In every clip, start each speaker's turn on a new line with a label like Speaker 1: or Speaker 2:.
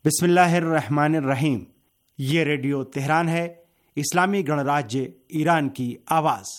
Speaker 1: बिस्मिल्लाहिर्रहमानिर्रहीम। ये radio Tehran है, इस्लामी गणराज्य ईरान की आवाज़।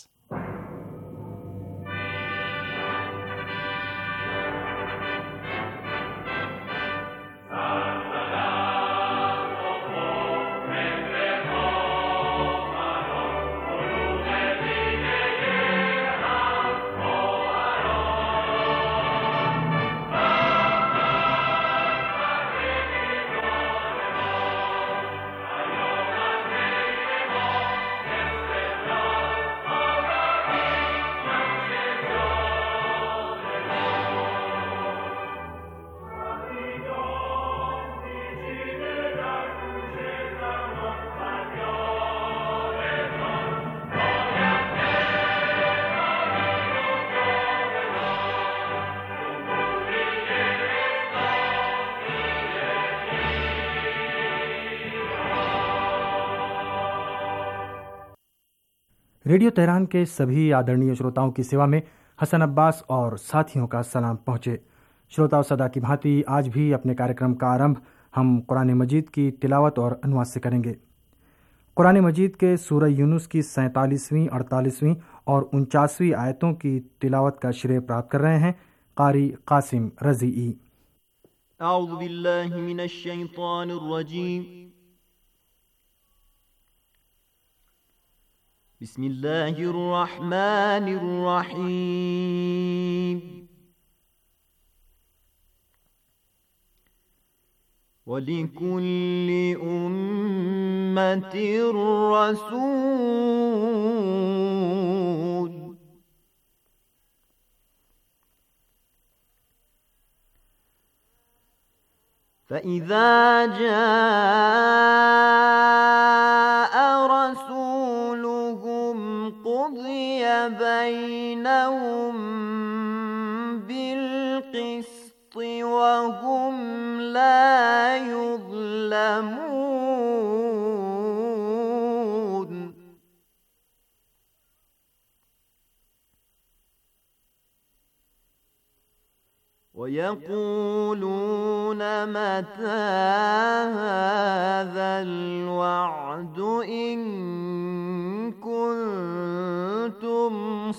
Speaker 2: रेडियो तेहरान के सभी आदरणीय श्रोताओं की सेवा में हसन अब्बास और साथियों का सलाम पहुँचे। श्रोताओं, सदा की भांति आज भी अपने कार्यक्रम का आरंभ हम कुरान मजीद की तिलावत और अनुवाद से करेंगे। कुरान मजीद के सूरह यूनुस की 47वीं, 48वीं और 49वीं आयतों की तिलावत का श्रेय प्राप्त कर रहे हैं कारी कासिम रज़ीई।
Speaker 3: अऊज़ु बिल्लाहि मिनश शैतानिर रजीम। बिस्मिल्लाहिर रहमानिर रहीम। वलिकुल्लि उम्मतिर रसूल फ़इज़ा जाअ रसूलुहुम क़ुज़िय बैनहुम बिल्क़िस्ति वहुम ला युज़्लमून। वयक़ूलून मता हाज़ल वअद इन कुन्तुम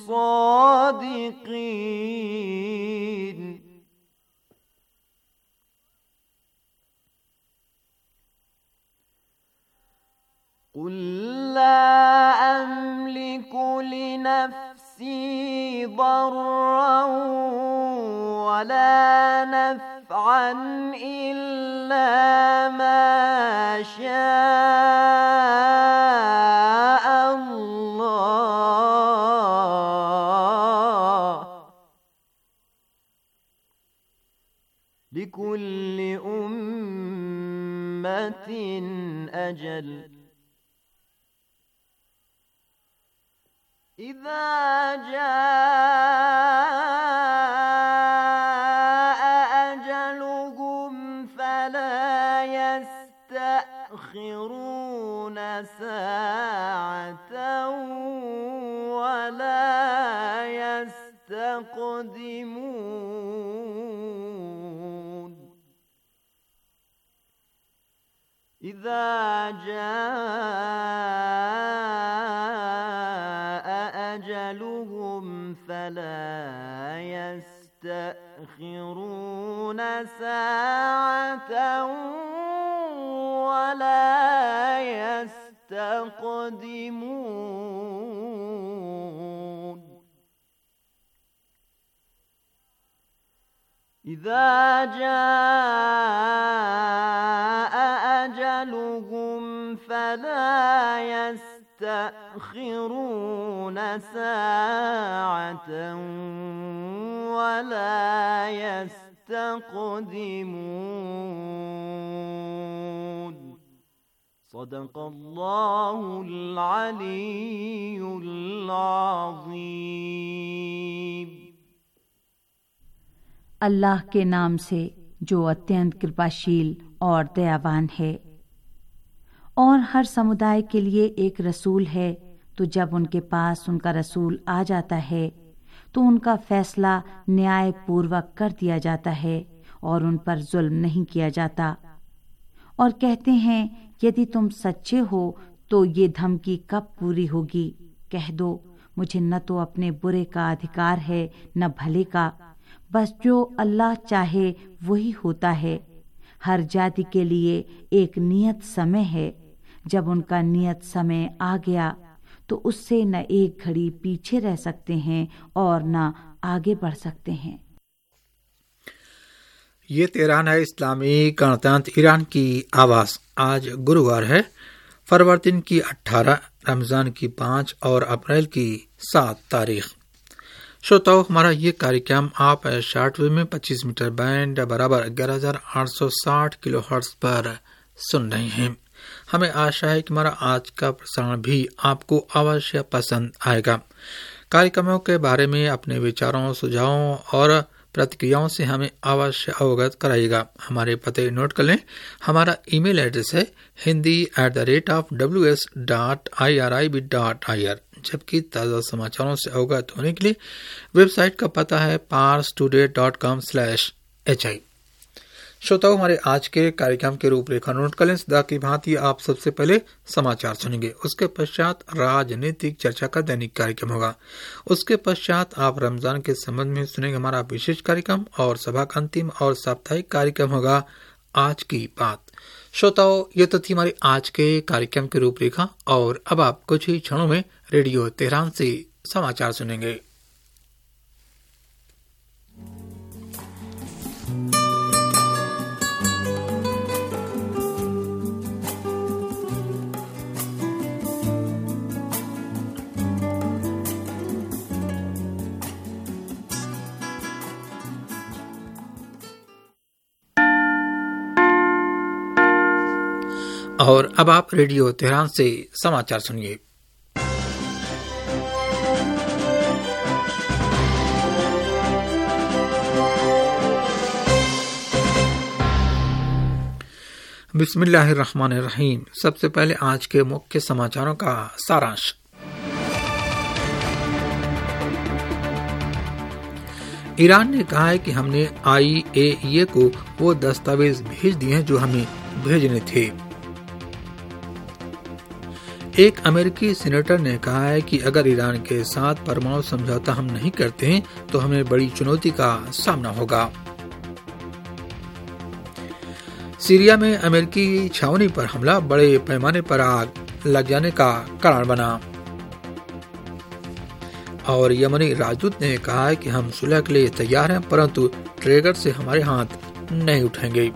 Speaker 3: सादिक़ीन। क़ुल ला अम्लिकु लिनफ़्सी दर्रन वला नफ़अन इल्ला मा शाअ अल्लाह। लिकुल्लि उम्मतिन अजल। इज़ा जाअ अजलुहुम फला यस्तअख़िरून साअतन वला यस्तक़दिमून। इज़ा अजलुहुम फला यस्तअख़िरून साअतन वला यस्तक़दिमून। इज़ा जाअ अजलुहुम फला यस्तअख़िरून साअतन वला यस्तक़दिमून। सदक़ल्लाहुल अलीयुल अज़ीम।
Speaker 4: अल्लाह के नाम से जो अत्यंत कृपाशील और दयावान है। और हर समुदाय के लिए एक रसूल है, तो जब उनके पास उनका रसूल आ जाता है तो उनका फैसला न्याय पूर्वक कर दिया जाता है और उन पर जुल्म नहीं किया जाता। और कहते हैं, यदि तुम सच्चे हो तो ये धमकी कब पूरी होगी? कह दो, मुझे न तो अपने बुरे का अधिकार है न भले का, बस जो अल्लाह चाहे वही होता है। हर जाति के लिए एक नियत समय है, जब उनका नियत समय आ गया तो उससे न एक घड़ी पीछे रह सकते हैं और न आगे बढ़ सकते हैं।
Speaker 5: ये तेहरान है इस्लामी गणतंत्र ईरान की आवाज। आज गुरुवार है, फरवरी दिन की 18, रमजान की 5 और अप्रैल की 7 तारीख। श्रोताओं, हमारा ये कार्यक्रम आप शॉर्टवेव में 25 मीटर बैंड बराबर 11,860 किलोहर्ट्ज पर सुन रहे हैं। हमें आशा है कि हमारा आज का प्रसारण भी आपको अवश्य पसंद आएगा। कार्यक्रमों के बारे में अपने विचारों, सुझावों और प्रतिक्रियाओं से हमें अवश्य अवगत कराइएगा। हमारे पते नोट कर लें। हमारा ईमेल एड्रेस है hindi@ws.irib.ir, जबकि ताज़ा समाचारों से अवगत होने के लिए वेबसाइट का पता है parstoday.com/hi। श्रोताओं, हमारे आज के कार्यक्रम के रूपरेखा नोट कर लें। सदा की भांति आप सबसे पहले समाचार सुनेंगे, उसके पश्चात राजनीतिक चर्चा का दैनिक कार्यक्रम होगा। उसके पश्चात आप रमजान के संबंध में सुनेंगे हमारा विशेष कार्यक्रम, और सभा का अंतिम और साप्ताहिक कार्यक्रम होगा आज की बात। श्रोताओं, ये तो थी हमारे आज के कार्यक्रम की रूपरेखा, और अब आप कुछ ही क्षणों में रेडियो तेहरान से समाचार सुनेंगे। और अब आप रेडियो तेहरान से समाचार सुनिए। बिस्मिल्लाहिर्रहमानिर्रहीम। सबसे पहले आज के मुख्य समाचारों का सारांश। ईरान ने कहा है कि हमने IAEA को वो दस्तावेज भेज दिए हैं जो हमें भेजने थे। एक अमेरिकी सीनेटर ने कहा है कि अगर ईरान के साथ परमाणु समझौता हम नहीं करते हैं तो हमें बड़ी चुनौती का सामना होगा। सीरिया में अमेरिकी छावनी पर हमला बड़े पैमाने पर आग लग जाने का कारण बना। और यमनी राजदूत ने कहा है कि हम सुलह के लिए तैयार हैं, परंतु ट्रिगर से हमारे हाथ नहीं उठेंगे।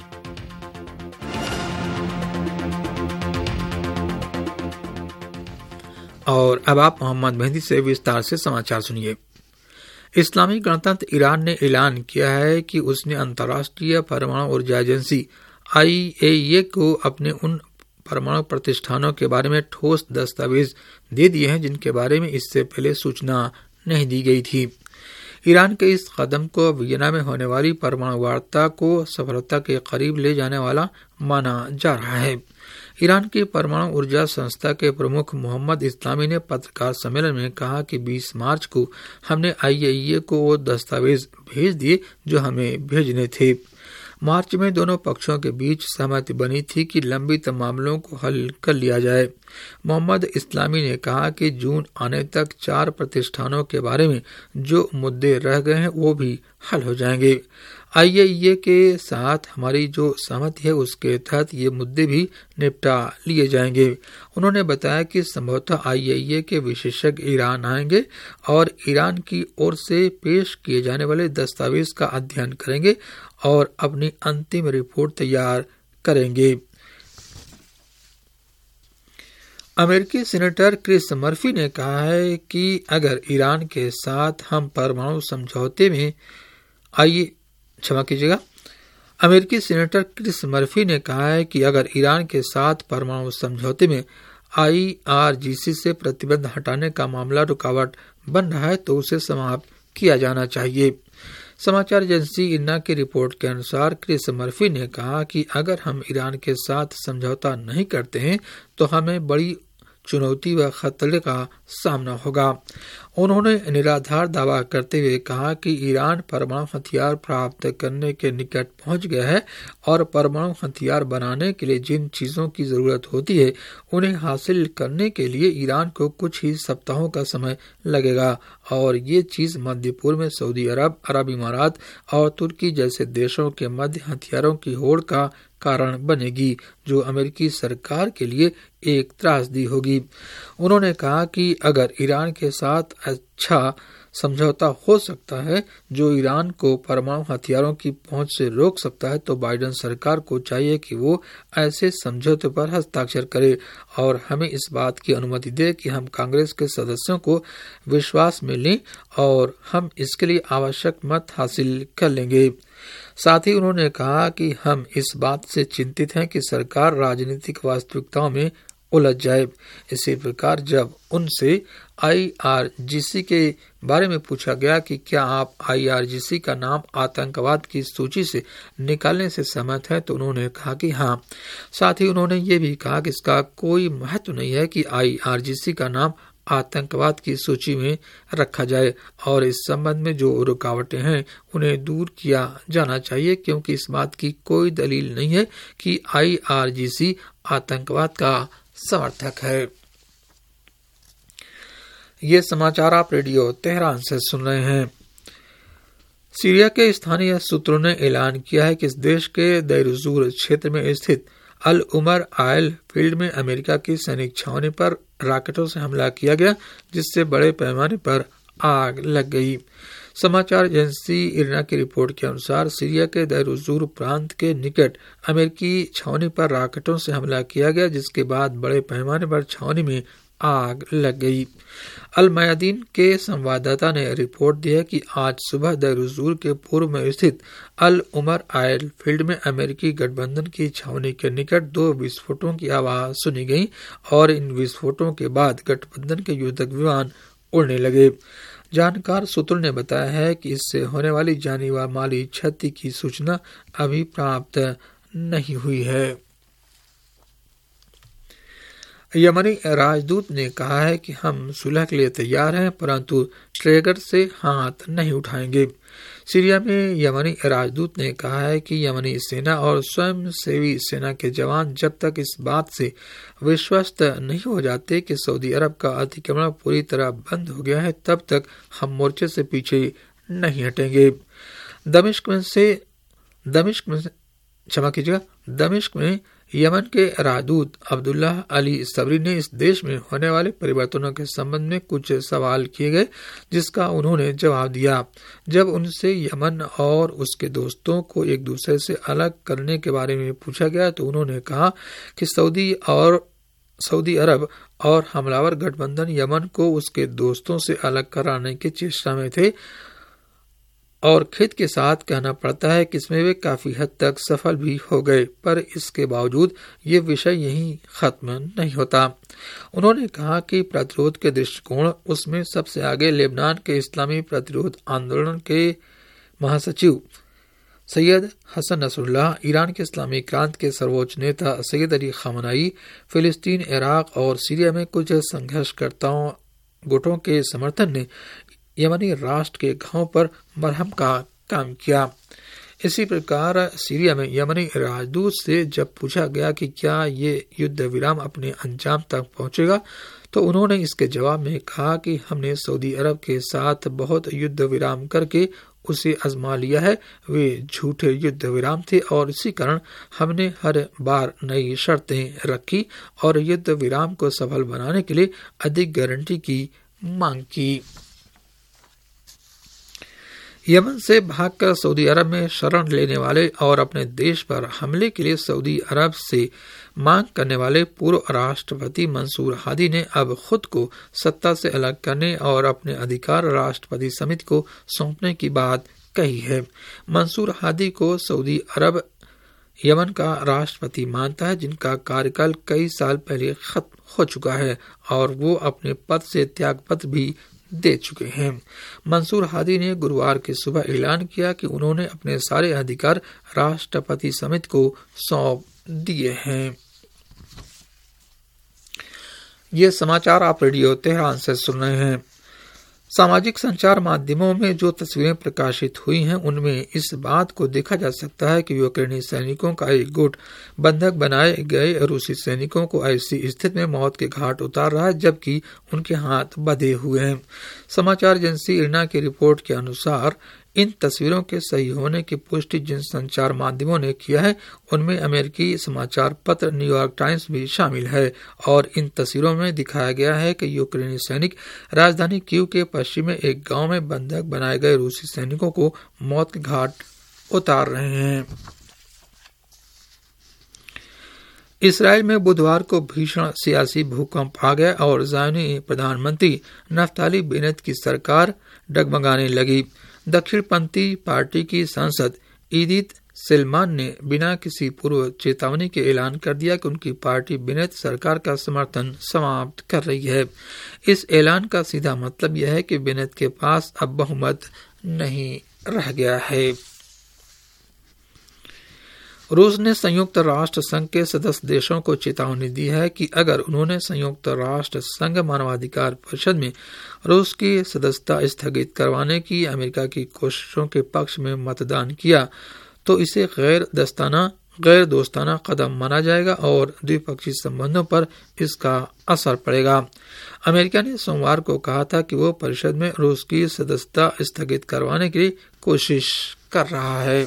Speaker 5: और अब आप मोहम्मद मेहदी से विस्तार से समाचार सुनिए। इस्लामी गणतंत्र ईरान ने ऐलान किया है कि उसने अंतर्राष्ट्रीय परमाणु ऊर्जा एजेंसी IAEA को अपने उन परमाणु प्रतिष्ठानों के बारे में ठोस दस्तावेज दे दिए हैं जिनके बारे में इससे पहले सूचना नहीं दी गई थी। ईरान के इस कदम को वियना में होने वाली परमाणु वार्ता को सफलता के करीब ले जाने वाला माना जा रहा है। ईरान की परमाणु ऊर्जा संस्था के प्रमुख मोहम्मद इस्लामी ने पत्रकार सम्मेलन में कहा कि 20 मार्च को हमने IAEA को वो दस्तावेज भेज दिए जो हमें भेजने थे। मार्च में दोनों पक्षों के बीच सहमति बनी थी कि लंबित मामलों को हल कर लिया जाए। मोहम्मद इस्लामी ने कहा कि जून आने तक 4 प्रतिष्ठानों के बारे में जो मुद्दे रह गए हैं वो भी हल हो जाएंगे। IAEA के साथ हमारी जो सहमति है उसके तहत ये मुद्दे भी निपटा लिए जाएंगे। उन्होंने बताया कि संभवतः IAEA के विशेषज्ञ ईरान आएंगे और ईरान की ओर से पेश किए जाने वाले दस्तावेज का अध्ययन करेंगे और अपनी अंतिम रिपोर्ट तैयार करेंगे। अमेरिकी सीनेटर क्रिस मर्फी ने कहा है कि अगर ईरान के साथ हम परमाणु समझौते में अमेरिकी सीनेटर क्रिस मर्फी ने कहा है कि अगर ईरान के साथ परमाणु समझौते में IRGC से प्रतिबंध हटाने का मामला रुकावट बन रहा है तो उसे समाप्त किया जाना चाहिए। समाचार एजेंसी इन्ना की रिपोर्ट के अनुसार क्रिस मर्फी ने कहा कि अगर हम ईरान के साथ समझौता नहीं करते हैं तो हमें बड़ी चुनौती व खतरे का सामना होगा। उन्होंने निराधार दावा करते हुए कहा कि ईरान परमाणु हथियार प्राप्त करने के निकट पहुंच गया है और परमाणु हथियार बनाने के लिए जिन चीजों की जरूरत होती है उन्हें हासिल करने के लिए ईरान को कुछ ही सप्ताहों का समय लगेगा और ये चीज मध्य पूर्व में सऊदी अरब, अरब इमारात और तुर्की जैसे देशों के मध्य हथियारों की होड़ का कारण बनेगी, जो अमेरिकी सरकार के लिए एक त्रासदी होगी। उन्होंने कहा कि अगर ईरान के साथ अच्छा समझौता हो सकता है जो ईरान को परमाणु हथियारों की पहुंच से रोक सकता है, तो बाइडेन सरकार को चाहिए कि वो ऐसे समझौते पर हस्ताक्षर करे और हमें इस बात की अनुमति दे कि हम कांग्रेस के सदस्यों को विश्वास में लें और हम इसके लिए आवश्यक मत हासिल कर लेंगे। साथ ही उन्होंने कहा कि हम इस बात से चिंतित हैं कि सरकार राजनीतिक वास्तविकताओं में उलझ जाए। इसी प्रकार जब उनसे IRGC के बारे में पूछा गया कि क्या आप IRGC का नाम आतंकवाद की सूची से निकालने से सहमत हैं, तो उन्होंने कहा कि हाँ। साथ ही उन्होंने ये भी कहा कि इसका कोई महत्व नहीं है कि IRGC का नाम आतंकवाद की सूची में रखा जाए और इस संबंध में जो रुकावटें हैं उन्हें दूर किया जाना चाहिए, क्योंकि इस बात की कोई दलील नहीं है कि IRGC आतंकवाद का समर्थक है। ये समाचार आप रेडियो तेहरान से सुन रहे हैं। सीरिया के स्थानीय सूत्रों ने ऐलान किया है कि इस देश के दैर-उज़ूर क्षेत्र में स्थित अल उमर आयल फील्ड में अमेरिका की सैनिक छावनी पर रॉकेटों से हमला किया गया, जिससे बड़े पैमाने पर आग लग गई। समाचार एजेंसी इरना की रिपोर्ट के अनुसार सीरिया के दैर-उज़ूर प्रांत के निकट अमेरिकी छावनी पर रॉकेटों से हमला किया गया, जिसके बाद बड़े पैमाने पर छावनी में आग लग गई। अल मयादीन के संवाददाता ने रिपोर्ट दी है कि आज सुबह दैर-उज़ूर के पूर्व में स्थित अल उमर आयल फील्ड में अमेरिकी गठबंधन की छावनी के निकट 2 विस्फोटों की आवाज सुनी गई और इन विस्फोटों के बाद गठबंधन के युद्धक विमान उड़ने लगे। जानकार सूत्रों ने बताया है कि इससे होने वाली जानी व माली क्षति की सूचना अभी प्राप्त नहीं हुई है। यमनी राजदूत ने कहा है कि हम सुलह के लिए तैयार हैं, परंतु ट्रिगर से हाथ नहीं उठाएंगे। सीरिया में यमनी राजदूत ने कहा है कि यमनी सेना और स्वयंसेवी सेना के जवान जब तक इस बात से विश्वस्त नहीं हो जाते कि सऊदी अरब का अतिक्रमण पूरी तरह बंद हो गया है, तब तक हम मोर्चे से पीछे नहीं हटेंगे। दमिश्क में यमन के राजदूत अब्दुल्लाह अली सबरी ने इस देश में होने वाले परिवर्तनों के संबंध में कुछ सवाल किए गए, जिसका उन्होंने जवाब दिया। जब उनसे यमन और उसके दोस्तों को एक दूसरे से अलग करने के बारे में पूछा गया, तो उन्होंने कहा कि सऊदी अरब और हमलावर गठबंधन यमन को उसके दोस्तों से अलग कराने की चेष्टा में थे और खेद के साथ कहना पड़ता है कि इसमें वे काफी हद तक सफल भी हो गए, पर इसके बावजूद ये विषय यहीं खत्म नहीं होता। उन्होंने कहा कि प्रतिरोध के दृष्टिकोण उसमें सबसे आगे लेबनान के इस्लामी प्रतिरोध आंदोलन के महासचिव सैयद हसन नसरुल्लाह, ईरान के इस्लामी क्रांति के सर्वोच्च नेता सैयद अली खामनाई, फिलिस्तीन, इराक और सीरिया में कुछ संघर्षकर्ताओं गुटों के समर्थन ने यमनी राष्ट्र के घावों पर मरहम का काम किया। इसी प्रकार सीरिया में यमनी राजदूत से जब पूछा गया कि क्या ये युद्ध विराम अपने अंजाम तक पहुंचेगा, तो उन्होंने इसके जवाब में कहा कि हमने सऊदी अरब के साथ बहुत युद्ध विराम करके उसे आजमा लिया है। वे झूठे युद्ध विराम थे और इसी कारण हमने हर बार नई शर्तें रखी और युद्ध विराम को सफल बनाने के लिए अधिक गारंटी की मांग की। यमन से भागकर सऊदी अरब में शरण लेने वाले और अपने देश पर हमले के लिए सऊदी अरब से मांग करने वाले पूर्व राष्ट्रपति मंसूर हादी ने अब खुद को सत्ता से अलग करने और अपने अधिकार राष्ट्रपति समिति को सौंपने की बात कही है। मंसूर हादी को सऊदी अरब यमन का राष्ट्रपति मानता है, जिनका कार्यकाल कई साल पहले खत्म हो चुका है और वो अपने पद से त्यागपत्र भी दे चुके हैं। मंसूर हादी ने गुरुवार की सुबह ऐलान किया कि उन्होंने अपने सारे अधिकार राष्ट्रपति समिति को सौंप दिए हैं। ये समाचार आप रेडियो तेहरान से सुन रहे हैं। सामाजिक संचार माध्यमों में जो तस्वीरें प्रकाशित हुई हैं उनमें इस बात को देखा जा सकता है कि यूक्रेनी सैनिकों का एक गुट बंधक बनाए गए रूसी सैनिकों को ऐसी स्थिति में मौत के घाट उतार रहा है जबकि उनके हाथ बंधे हुए हैं। समाचार एजेंसी इरना की रिपोर्ट के अनुसार इन तस्वीरों के सही होने की पुष्टि जिन संचार माध्यमों ने किया है उनमें अमेरिकी समाचार पत्र न्यूयॉर्क टाइम्स भी शामिल है और इन तस्वीरों में दिखाया गया है कि यूक्रेनी सैनिक राजधानी कीव के पश्चिम में एक गांव में बंधक बनाए गए रूसी सैनिकों को मौत के घाट उतार रहे हैं। इसराइल में बुधवार को भीषण सियासी भूकंप आ गया और ज़ायोनी प्रधानमंत्री नफ्ताली बेनेत की सरकार डगमगाने लगी। दक्षिणपंथी पार्टी की सांसद ईदित सिल्मान ने बिना किसी पूर्व चेतावनी के ऐलान कर दिया कि उनकी पार्टी बेनेत सरकार का समर्थन समाप्त कर रही है। इस ऐलान का सीधा मतलब यह है कि बेनेत के पास अब बहुमत नहीं रह गया है। रूस ने संयुक्त राष्ट्र संघ के सदस्य देशों को चेतावनी दी है कि अगर उन्होंने संयुक्त राष्ट्र संघ मानवाधिकार परिषद में रूस की सदस्यता स्थगित करवाने की अमेरिका की कोशिशों के पक्ष में मतदान किया तो इसे गैर दोस्ताना कदम माना जाएगा और द्विपक्षीय संबंधों पर इसका असर पड़ेगा। अमेरिका ने सोमवार को कहा था कि वो परिषद में रूस की सदस्यता स्थगित करवाने की कोशिश कर रहा है।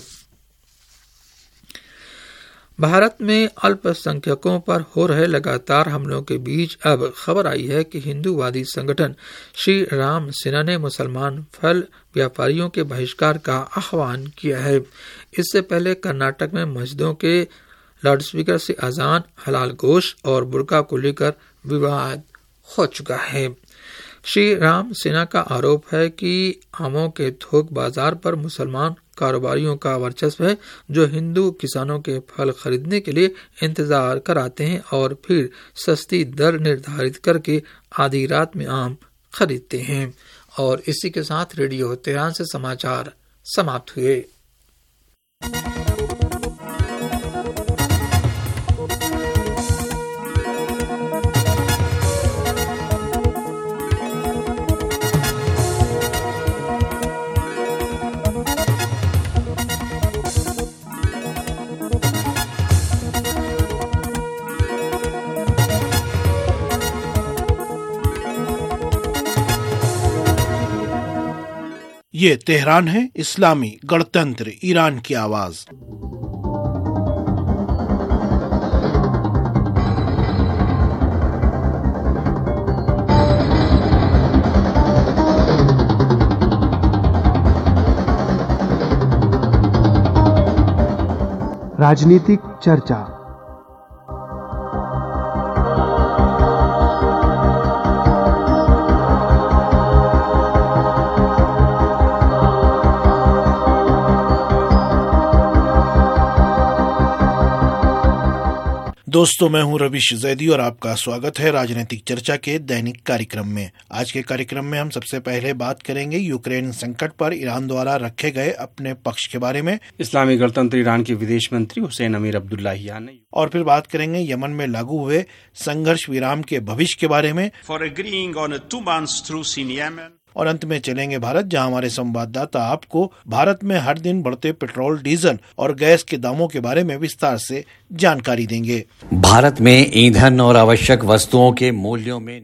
Speaker 5: भारत में अल्पसंख्यकों पर हो रहे लगातार हमलों के बीच अब खबर आई है कि हिंदूवादी संगठन श्री राम सेना ने मुसलमान फल व्यापारियों के बहिष्कार का आह्वान किया है। इससे पहले कर्नाटक में मस्जिदों के लाउडस्पीकर से अजान, हलाल गोश्त और बुर्का को लेकर विवाद हो चुका है। श्री राम सेना का आरोप है कि आमों के थोक बाजार पर मुसलमान कारोबारियों का वर्चस्व है जो हिंदू किसानों के फल खरीदने के लिए इंतजार कराते हैं और फिर सस्ती दर निर्धारित करके आधी रात में आम खरीदते हैं। और इसी के साथ रेडियो तेहरान से समाचार समाप्त हुए।
Speaker 1: ये तेहरान है, इस्लामी गणतंत्र ईरान की आवाज।
Speaker 2: राजनीतिक चर्चा।
Speaker 1: दोस्तों, मैं हूं रविश जैदी और आपका स्वागत है राजनीतिक चर्चा के दैनिक कार्यक्रम में। आज के कार्यक्रम में हम सबसे पहले बात करेंगे यूक्रेन संकट पर ईरान द्वारा रखे गए अपने पक्ष के बारे में।
Speaker 2: इस्लामी गणतंत्र ईरान के विदेश मंत्री हुसैन अमीर अब्दुल्लाहियान ने
Speaker 1: और फिर बात करेंगे यमन में लागू हुए संघर्ष विराम के भविष्य के बारे में। और अंत में चलेंगे भारत, जहां हमारे संवाददाता आपको भारत में हर दिन बढ़ते पेट्रोल, डीजल और गैस के दामों के बारे में विस्तार से जानकारी देंगे।
Speaker 6: भारत में ईंधन और आवश्यक वस्तुओं के मूल्यों में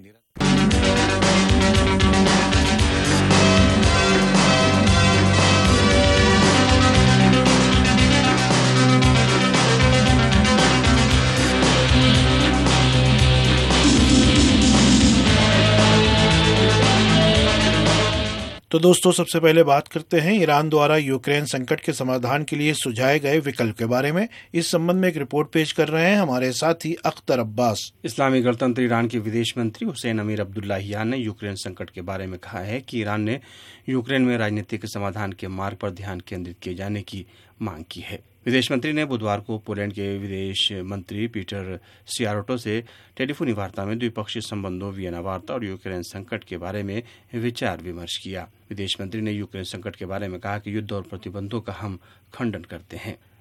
Speaker 1: तो दोस्तों, सबसे पहले बात करते हैं ईरान द्वारा यूक्रेन संकट के समाधान के लिए सुझाए गए विकल्प के बारे में। इस संबंध में एक रिपोर्ट पेश कर रहे हैं हमारे साथी अख्तर अब्बास।
Speaker 2: इस्लामी गणतंत्र ईरान के विदेश मंत्री हुसैन अमीर अब्दुल्लाहियान ने यूक्रेन संकट के बारे में कहा है कि ईरान ने यूक्रेन में राजनीतिक समाधान के मार्ग पर ध्यान केंद्रित किए जाने की मांग की है। विदेश मंत्री ने बुधवार को पोलैंड के विदेश मंत्री पीटर सियारोटो से टेलीफोनी वार्ता में द्विपक्षीय संबंधों, वियना वार्ता और यूक्रेन संकट के बारे में विचार विमर्श किया। विदेश मंत्री ने यूक्रेन संकट के बारे में कहा कि युद्ध और प्रतिबंधों का हम खंडन करते हैं।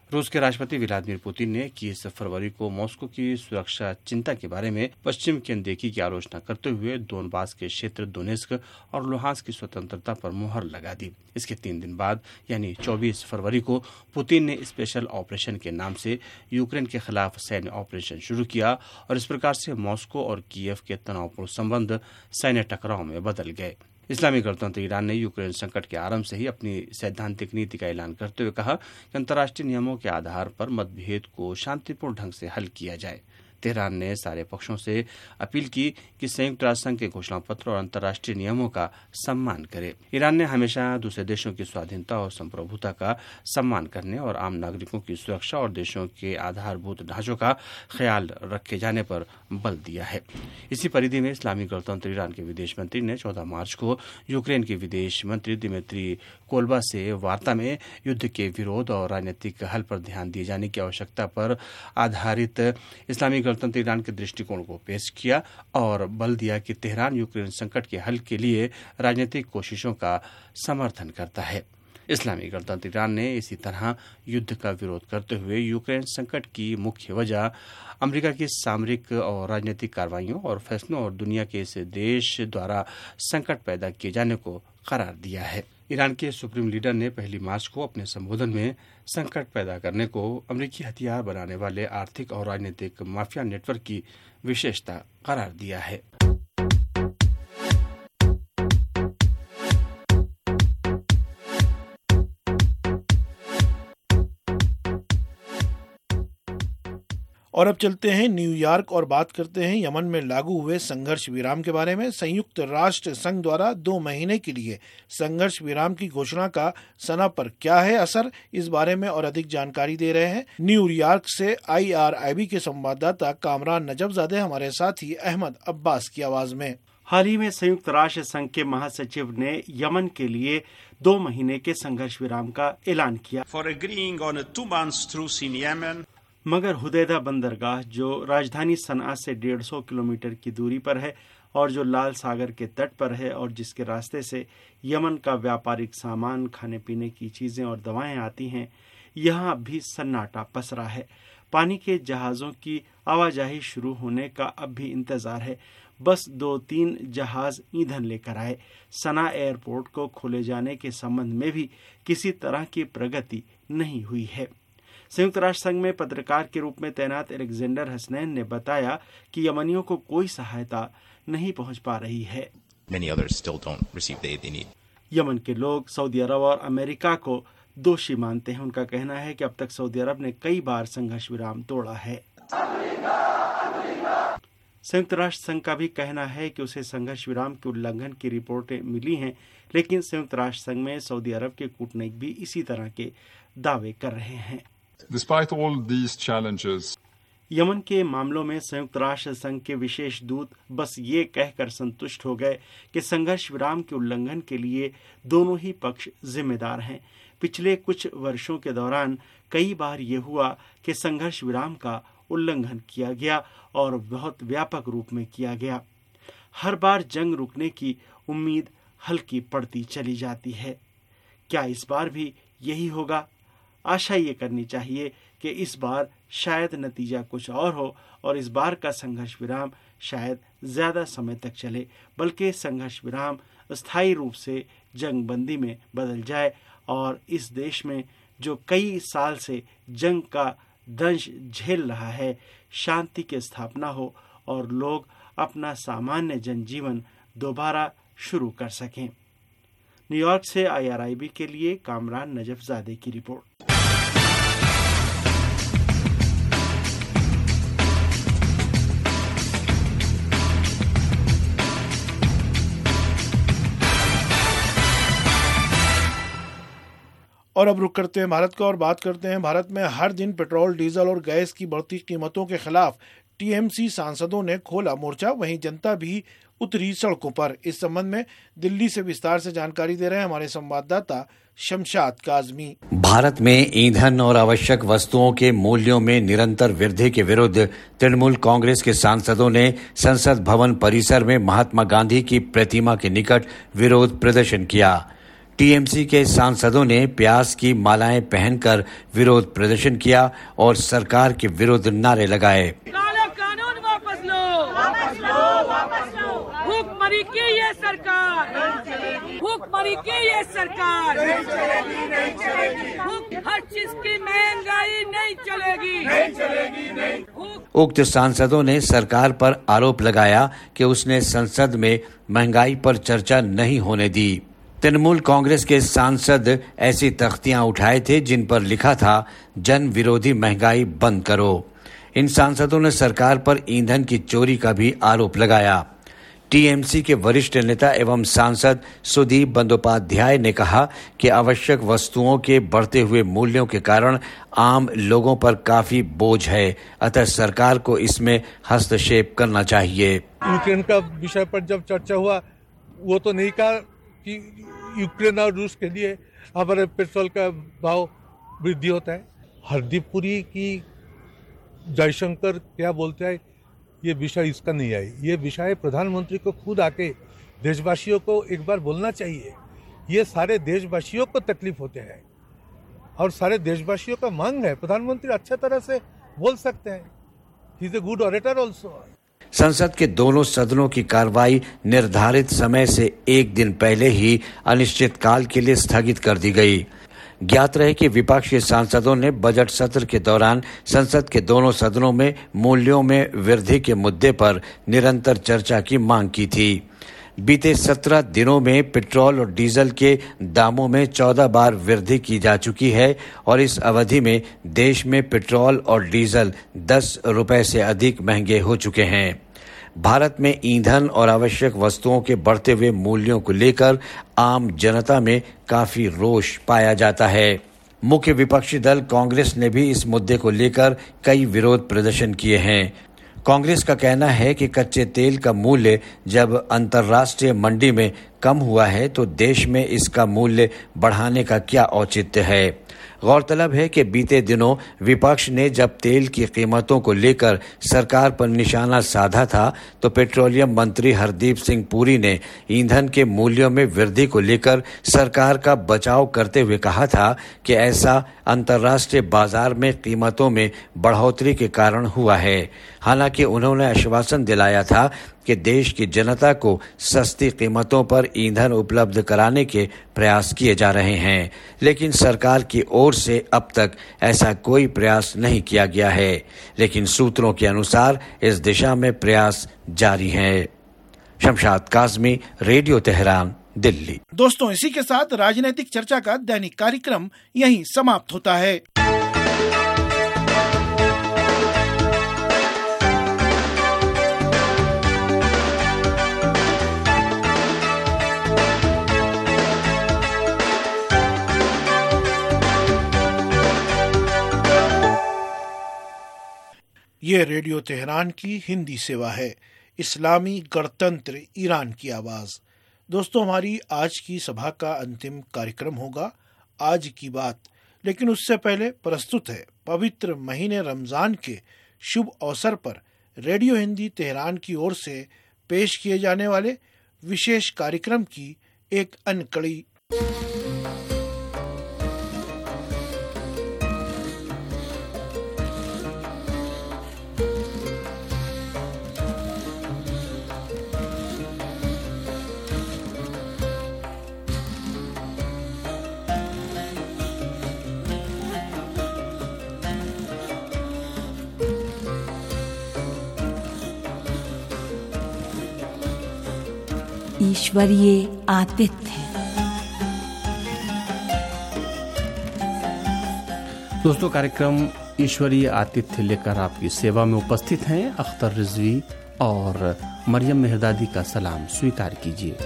Speaker 7: रूस के राष्ट्रपति व्लादिमीर पुतिन ने 21 फरवरी को मॉस्को की सुरक्षा चिंता के बारे में पश्चिम की अनदेखी की आलोचना करते हुए दोनबास के क्षेत्र दोनेस्क और लुहांस्क की स्वतंत्रता पर मुहर लगा दी। इसके 3 दिन बाद यानी 24 फरवरी को पुतिन ने स्पेशल ऑपरेशन के नाम से यूक्रेन के खिलाफ सैन्य ऑपरेशन शुरू किया और इस प्रकार से मॉस्को और कीव के तनावपूर्ण संबंध सैन्य टकराव में बदल गए। इस्लामी गणतंत्र ईरान ने यूक्रेन संकट के आरंभ से ही अपनी सैद्धांतिक नीति का ऐलान करते हुए कहा कि अंतर्राष्ट्रीय नियमों के आधार पर मतभेद को शांतिपूर्ण ढंग से हल किया जाए। तेहरान ने सारे पक्षों से अपील की कि संयुक्त राष्ट्र संघ के घोषणा पत्र और अंतर्राष्ट्रीय नियमों का सम्मान करे। ईरान ने हमेशा दूसरे देशों की स्वाधीनता और संप्रभुता का सम्मान करने और आम नागरिकों की सुरक्षा और देशों के आधारभूत ढांचों का ख्याल रखे जाने पर बल दिया है। इसी परिधि में इस्लामी गणतंत्र ईरान के विदेश मंत्री ने 14 मार्च को यूक्रेन के विदेश मंत्री दिमित्री कोल्बा से वार्ता में युद्ध के विरोध और राजनीतिक हल पर ध्यान दिए जाने की आवश्यकता पर आधारित इस्लामी गणतंत्र ईरान के दृष्टिकोण को पेश किया और बल दिया कि तेहरान यूक्रेन संकट के हल के लिए राजनीतिक कोशिशों का समर्थन करता है। इस्लामी गणतंत्र ईरान ने इसी तरह युद्ध का विरोध करते हुए यूक्रेन संकट की मुख्य वजह अमेरिका की सामरिक और राजनीतिक कार्रवाइयों और फैसलों और दुनिया के इस देश द्वारा संकट पैदा किए जाने को करार दिया है। ईरान के सुप्रीम लीडर ने 1 मार्च को अपने संबोधन में संकट पैदा करने को अमेरिकी हथियार बनाने वाले आर्थिक और राजनीतिक माफिया नेटवर्क की विशेषता करार दिया है।
Speaker 1: और अब चलते हैं न्यूयॉर्क और बात करते हैं यमन में लागू हुए संघर्ष विराम के बारे में। संयुक्त राष्ट्र संघ द्वारा 2 महीने के लिए संघर्ष विराम की घोषणा का सना पर क्या है असर, इस बारे में और अधिक जानकारी दे रहे हैं न्यूयॉर्क से IRIB के संवाददाता कामरान नजफजादे हमारे साथी अहमद अब्बास की आवाज में।
Speaker 8: हाल ही में संयुक्त राष्ट्र संघ के महासचिव ने यमन के लिए 2 महीने के संघर्ष विराम का ऐलान किया। मगर हुदैदा बंदरगाह जो राजधानी सनआ से 150 किलोमीटर की दूरी पर है और जो लाल सागर के तट पर है और जिसके रास्ते से यमन का व्यापारिक सामान, खाने पीने की चीजें और दवाएं आती हैं, यहाँ अब भी सन्नाटा पसरा है। पानी के जहाजों की आवाजाही शुरू होने का अब भी इंतजार है। बस 2-3 जहाज ईंधन लेकर आए। सना एयरपोर्ट को खोले जाने के संबंध में भी किसी तरह की प्रगति नहीं हुई है। संयुक्त राष्ट्र संघ में पत्रकार के रूप में तैनात अलेक्जेंडर हसनैन ने बताया कि यमनियों को कोई सहायता नहीं पहुंच पा रही है। यमन के लोग सऊदी अरब और अमेरिका को दोषी मानते हैं। उनका कहना है कि अब तक सऊदी अरब ने कई बार संघर्ष विराम तोड़ा है। संयुक्त राष्ट्र संघ का भी कहना है कि उसे संघर्ष विराम के उल्लंघन की रिपोर्टें मिली हैं, लेकिन संयुक्त राष्ट्र संघ में सऊदी अरब के कूटनीतिक भी इसी तरह के दावे कर रहे हैं।
Speaker 9: Despite all these challenges,
Speaker 8: Yemen के मामलों में संयुक्त राष्ट्र संघ के विशेष दूत बस ये कहकर संतुष्ट हो गए कि संघर्ष विराम के उल्लंघन के लिए दोनों ही पक्ष जिम्मेदार हैं। पिछले कुछ वर्षों के दौरान कई बार ये हुआ कि संघर्ष विराम का उल्लंघन किया गया और बहुत व्यापक रूप में किया गया। हर बार जंग रुकने की उम्मीद हल्की पड़ती चली जाती है। क्या इस बार भी यही होगा? आशा ये करनी चाहिए कि इस बार शायद नतीजा कुछ और हो और इस बार का संघर्ष विराम शायद ज्यादा समय तक चले, बल्कि संघर्ष विराम स्थायी रूप से जंगबंदी में बदल जाए और इस देश में जो कई साल से जंग का दंश झेल रहा है, शांति की स्थापना हो और लोग अपना सामान्य जनजीवन दोबारा शुरू कर सकें। न्यूयॉर्क से IRIB के लिए कामरान नजफजादे की रिपोर्ट।
Speaker 1: और अब रुक करते हैं भारत का और बात करते हैं भारत में हर दिन पेट्रोल, डीजल और गैस की बढ़ती कीमतों के खिलाफ TMC सांसदों ने खोला मोर्चा। वहीं जनता भी उतरी सड़कों पर। इस संबंध में दिल्ली से विस्तार से जानकारी दे रहे हैं हमारे संवाददाता शमशाद काजमी।
Speaker 6: भारत में ईंधन और आवश्यक वस्तुओं के मूल्यों में निरंतर वृद्धि के विरुद्ध तृणमूल कांग्रेस के सांसदों ने संसद भवन परिसर में महात्मा गांधी की प्रतिमा के निकट विरोध प्रदर्शन किया। टीएमसी के सांसदों ने प्याज की मालाएं पहनकर विरोध प्रदर्शन किया और सरकार के विरुद्ध नारे लगाए।
Speaker 10: काला कानून वापस लो, वापस लो, वापस लो। भूखमरी की ये सरकार, भूखमरी की ये सरकार, नहीं चलेगी, नहीं चलेगी। हर चीज की महंगाई नहीं चलेगी, नहीं चलेगी, नहीं।
Speaker 6: उक्त सांसदों ने सरकार पर आरोप लगाया कि उसने संसद में महंगाई पर चर्चा नहीं होने दी। तृणमूल कांग्रेस के सांसद ऐसी तख्तियां उठाए थे जिन पर लिखा था जन विरोधी महंगाई बंद करो। इन सांसदों ने सरकार पर ईंधन की चोरी का भी आरोप लगाया। टीएमसी के वरिष्ठ नेता एवं सांसद सुदीप बंदोपाध्याय ने कहा कि आवश्यक वस्तुओं के बढ़ते हुए मूल्यों के कारण आम लोगों पर काफी बोझ है, अतः सरकार को इसमें हस्तक्षेप करना चाहिए।
Speaker 11: यूक्रेन का विषय पर जब चर्चा हुआ, वो तो नहीं कहा कि यूक्रेन और रूस के लिए हमारे पेट्रोल का भाव वृद्धि होता है। हरदीपुरी की जयशंकर क्या बोलते हैं, ये विषय इसका नहीं है। ये विषय प्रधानमंत्री को खुद आके देशवासियों को एक बार बोलना चाहिए। ये सारे देशवासियों को तकलीफ होते हैं और सारे देशवासियों का मांग है। प्रधानमंत्री अच्छे तरह से बोल सकते हैं। He is a good orator also.
Speaker 6: संसद के दोनों सदनों की कार्रवाई निर्धारित समय से एक दिन पहले ही अनिश्चितकाल के लिए स्थगित कर दी गई। ज्ञात रहे कि विपक्ष के सांसदों ने बजट सत्र के दौरान संसद के दोनों सदनों में मूल्यों में वृद्धि के मुद्दे पर निरंतर चर्चा की मांग की थी। बीते 17 दिनों में पेट्रोल और डीजल के दामों में 14 बार वृद्धि की जा चुकी है और इस अवधि में देश में पेट्रोल और डीजल 10 रुपए से अधिक महंगे हो चुके हैं। भारत में ईंधन और आवश्यक वस्तुओं के बढ़ते हुए मूल्यों को लेकर आम जनता में काफी रोष पाया जाता है। मुख्य विपक्षी दल कांग्रेस ने भी इस मुद्दे को लेकर कई विरोध प्रदर्शन किए हैं। कांग्रेस का कहना है कि कच्चे तेल का मूल्य जब अंतर्राष्ट्रीय मंडी में कम हुआ है तो देश में इसका मूल्य बढ़ाने का क्या औचित्य है। गौरतलब है कि बीते दिनों विपक्ष ने जब तेल की कीमतों को लेकर सरकार पर निशाना साधा था तो पेट्रोलियम मंत्री हरदीप सिंह पुरी ने ईंधन के मूल्यों में वृद्धि को लेकर सरकार का बचाव करते हुए कहा था कि ऐसा अंतर्राष्ट्रीय बाजार में कीमतों में बढ़ोतरी के कारण हुआ है। हालांकि उन्होंने आश्वासन दिलाया था कि देश की जनता को सस्ती कीमतों पर ईंधन उपलब्ध कराने के प्रयास किए जा रहे हैं, लेकिन सरकार की ओर से अब तक ऐसा कोई प्रयास नहीं किया गया है। लेकिन सूत्रों के अनुसार इस दिशा में प्रयास जारी हैं। Shamshad Kazmi, radio Tehran, Delhi.
Speaker 1: दोस्तों, इसी के साथ राजनीतिक चर्चा का दैनिक कार्यक्रम यहीं समाप्त होता है। ये रेडियो तेहरान की हिंदी सेवा है। इस्लामी गणतंत्र ईरान की आवाज। दोस्तों, हमारी आज की सभा का अंतिम कार्यक्रम होगा आज की बात, लेकिन उससे पहले प्रस्तुत है पवित्र महीने रमजान के शुभ अवसर पर रेडियो हिंदी तेहरान की ओर से पेश किए जाने वाले विशेष कार्यक्रम की एक अन्य कड़ी।
Speaker 4: ईश्वरीय आतिथ्य।
Speaker 7: दोस्तों, कार्यक्रम ईश्वरीय आतिथ्य लेकर आपकी सेवा में उपस्थित हैं अख्तर रिजवी और मरियम मेहरदादी का सलाम स्वीकार कीजिए।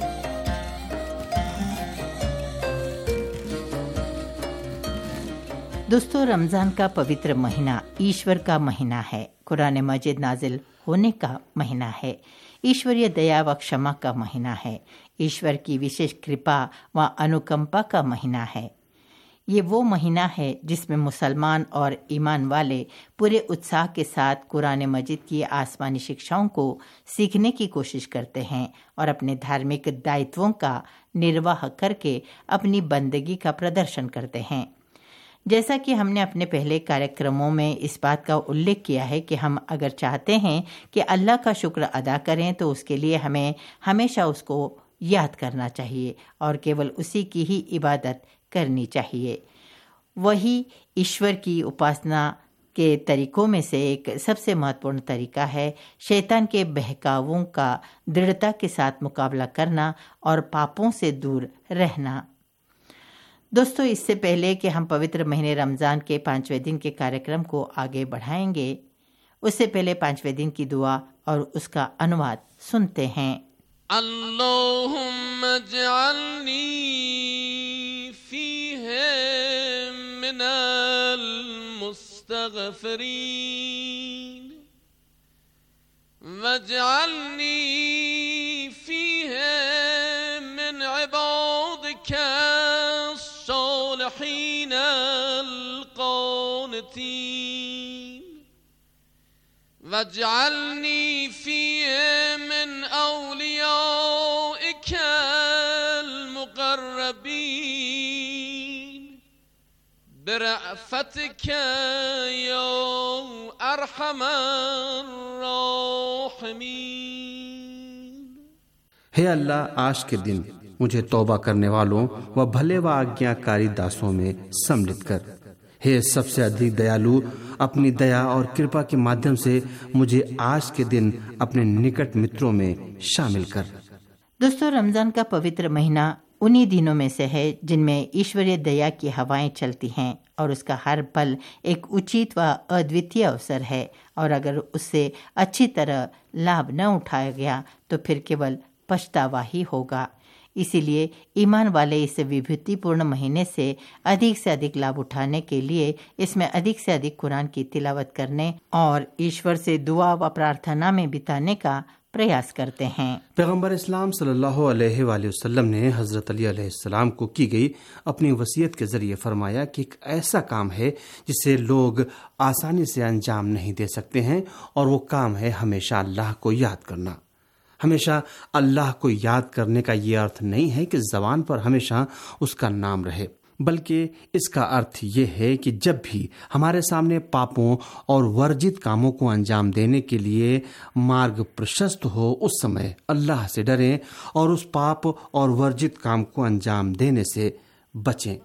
Speaker 12: दोस्तों, रमजान का पवित्र महीना ईश्वर का महीना है। कुरान मजीद नाजिल होने का महीना है। ईश्वरीय दया व क्षमा का महीना है। ईश्वर की विशेष कृपा व अनुकंपा का महीना है। ये वो महीना है जिसमें मुसलमान और ईमान वाले पूरे उत्साह के साथ कुरान मजीद की आसमानी शिक्षाओं को सीखने की कोशिश करते हैं और अपने धार्मिक दायित्वों का निर्वाह करके अपनी बंदगी का प्रदर्शन करते हैं। जैसा कि हमने अपने पहले कार्यक्रमों में इस बात का उल्लेख किया है कि हम अगर चाहते हैं कि अल्लाह का शुक्र अदा करें तो उसके लिए हमें हमेशा उसको याद करना चाहिए और केवल उसी की ही इबादत करनी चाहिए। वही ईश्वर की उपासना के तरीकों में से एक सबसे महत्वपूर्ण तरीका है शैतान के बहकावों का दृढ़ता के साथ मुकाबला करना और पापों से दूर रहना। दोस्तों, इससे पहले कि हम पवित्र महीने रमज़ान के 5वें दिन के कार्यक्रम को आगे बढ़ाएंगे, उससे पहले 5वें दिन की दुआ और उसका अनुवाद सुनते हैं।
Speaker 13: अल्लाहुम्मा जअलनी फीहे मिनल मुस्तगफरीन वजअलनी फीहे मिन इबादिका الصالحين القانتين واجعلني فيهم من أوليائك المقربين برأفتك يا أرحم الراحمين।
Speaker 7: हे अल्लाह, आज के दिन मुझे तौबा करने वालों व भले व आज्ञाकारी दासों में सम्मिलित कर। हे सबसे अधिक दयालु, अपनी दया और कृपा के माध्यम से मुझे आज के दिन अपने निकट मित्रों में शामिल कर।
Speaker 12: दोस्तों, रमजान का पवित्र महीना उन्हीं दिनों में से है जिनमें ईश्वरीय दया की हवाएं चलती हैं और उसका हर पल एक उचित व अद्वितीय अवसर है और अगर उससे अच्छी तरह लाभ न उठाया गया तो फिर केवल पछतावा ही होगा। इसीलिए ईमान वाले इस विभूतिपूर्ण महीने से अधिक लाभ उठाने के लिए इसमें अधिक से अधिक कुरान की तिलावत करने और ईश्वर से दुआ व प्रार्थना में बिताने का प्रयास करते हैं।
Speaker 7: पैगंबर इस्लाम सल्लल्लाहु अलैहि वसल्लम ने हजरत अली अलैहिस्सलाम को की गई अपनी वसीयत के जरिए फरमाया कि एक ऐसा काम है जिसे लोग आसानी से अंजाम नहीं दे सकते हैं और वो काम है हमेशा अल्लाह को याद करना। हमेशा अल्लाह को याद करने का ये अर्थ नहीं है कि ज़बान पर हमेशा उसका नाम रहे, बल्कि इसका अर्थ ये है कि जब भी हमारे सामने पापों और वर्जित कामों को अंजाम देने के लिए मार्ग प्रशस्त हो, उस समय अल्लाह से डरें और उस पाप और वर्जित काम को अंजाम देने से बचें।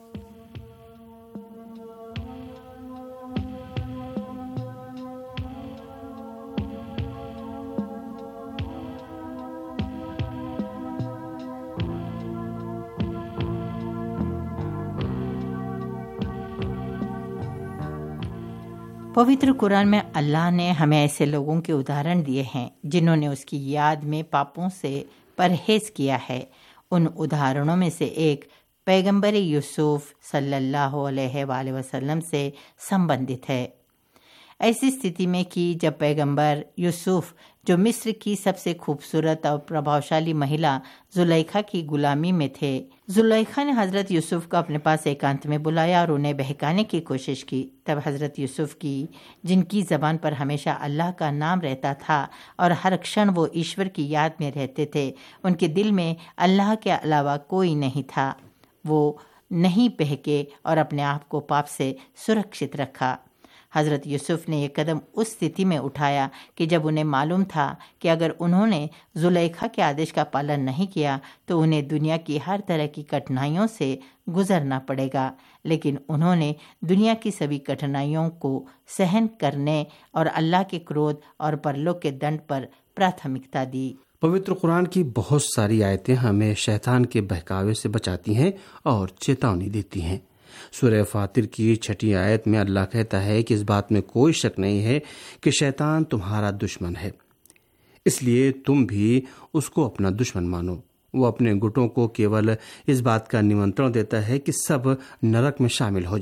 Speaker 12: पवित्र कुरान में अल्लाह ने हमें ऐसे लोगों के उदाहरण दिए हैं जिन्होंने उसकी याद में पापों से परहेज किया है। उन उदाहरणों में से एक पैगंबर यूसुफ सल्लल्लाहु अलैहि वसल्लम से संबंधित है। ऐसी स्थिति में कि जब पैगंबर यूसुफ, जो मिस्र की सबसे खूबसूरत और प्रभावशाली महिला जुलैखा की गुलामी में थे, जुलैखा ने हजरत यूसुफ को अपने पास एकांत में बुलाया और उन्हें बहकाने की कोशिश की। तब हजरत यूसुफ की, जिनकी जबान पर हमेशा अल्लाह का नाम रहता था और हर क्षण वो ईश्वर की याद में रहते थे, उनके दिल में अल्लाह के अलावा कोई नहीं था। वो नहीं बहके और अपने आप को पाप से सुरक्षित रखा। हजरत यूसुफ ने यह कदम उस स्थिति में उठाया कि जब उन्हें मालूम था कि अगर उन्होंने जुलैखा के आदेश का पालन नहीं किया तो उन्हें दुनिया की हर तरह की कठिनाइयों से गुजरना पड़ेगा। लेकिन उन्होंने दुनिया की सभी कठिनाइयों को सहन करने और अल्लाह के क्रोध और परलोक के दंड पर प्राथमिकता दी।
Speaker 7: पवित्र कुरान की बहुत सारी आयतें हमें शैतान के बहकावे से बचाती हैं और चेतावनी देती हैं। सूरह फातिर की 6ठी आयत में अल्लाह कहता है कि इस बात में कोई शक नहीं है कि शैतान तुम्हारा दुश्मन है, इसलिए तुम भी उसको अपना दुश्मन मानो। वो अपने गुटों को केवल इस बात का निमंत्रण देता है कि सब नरक में शामिल हो जाएं।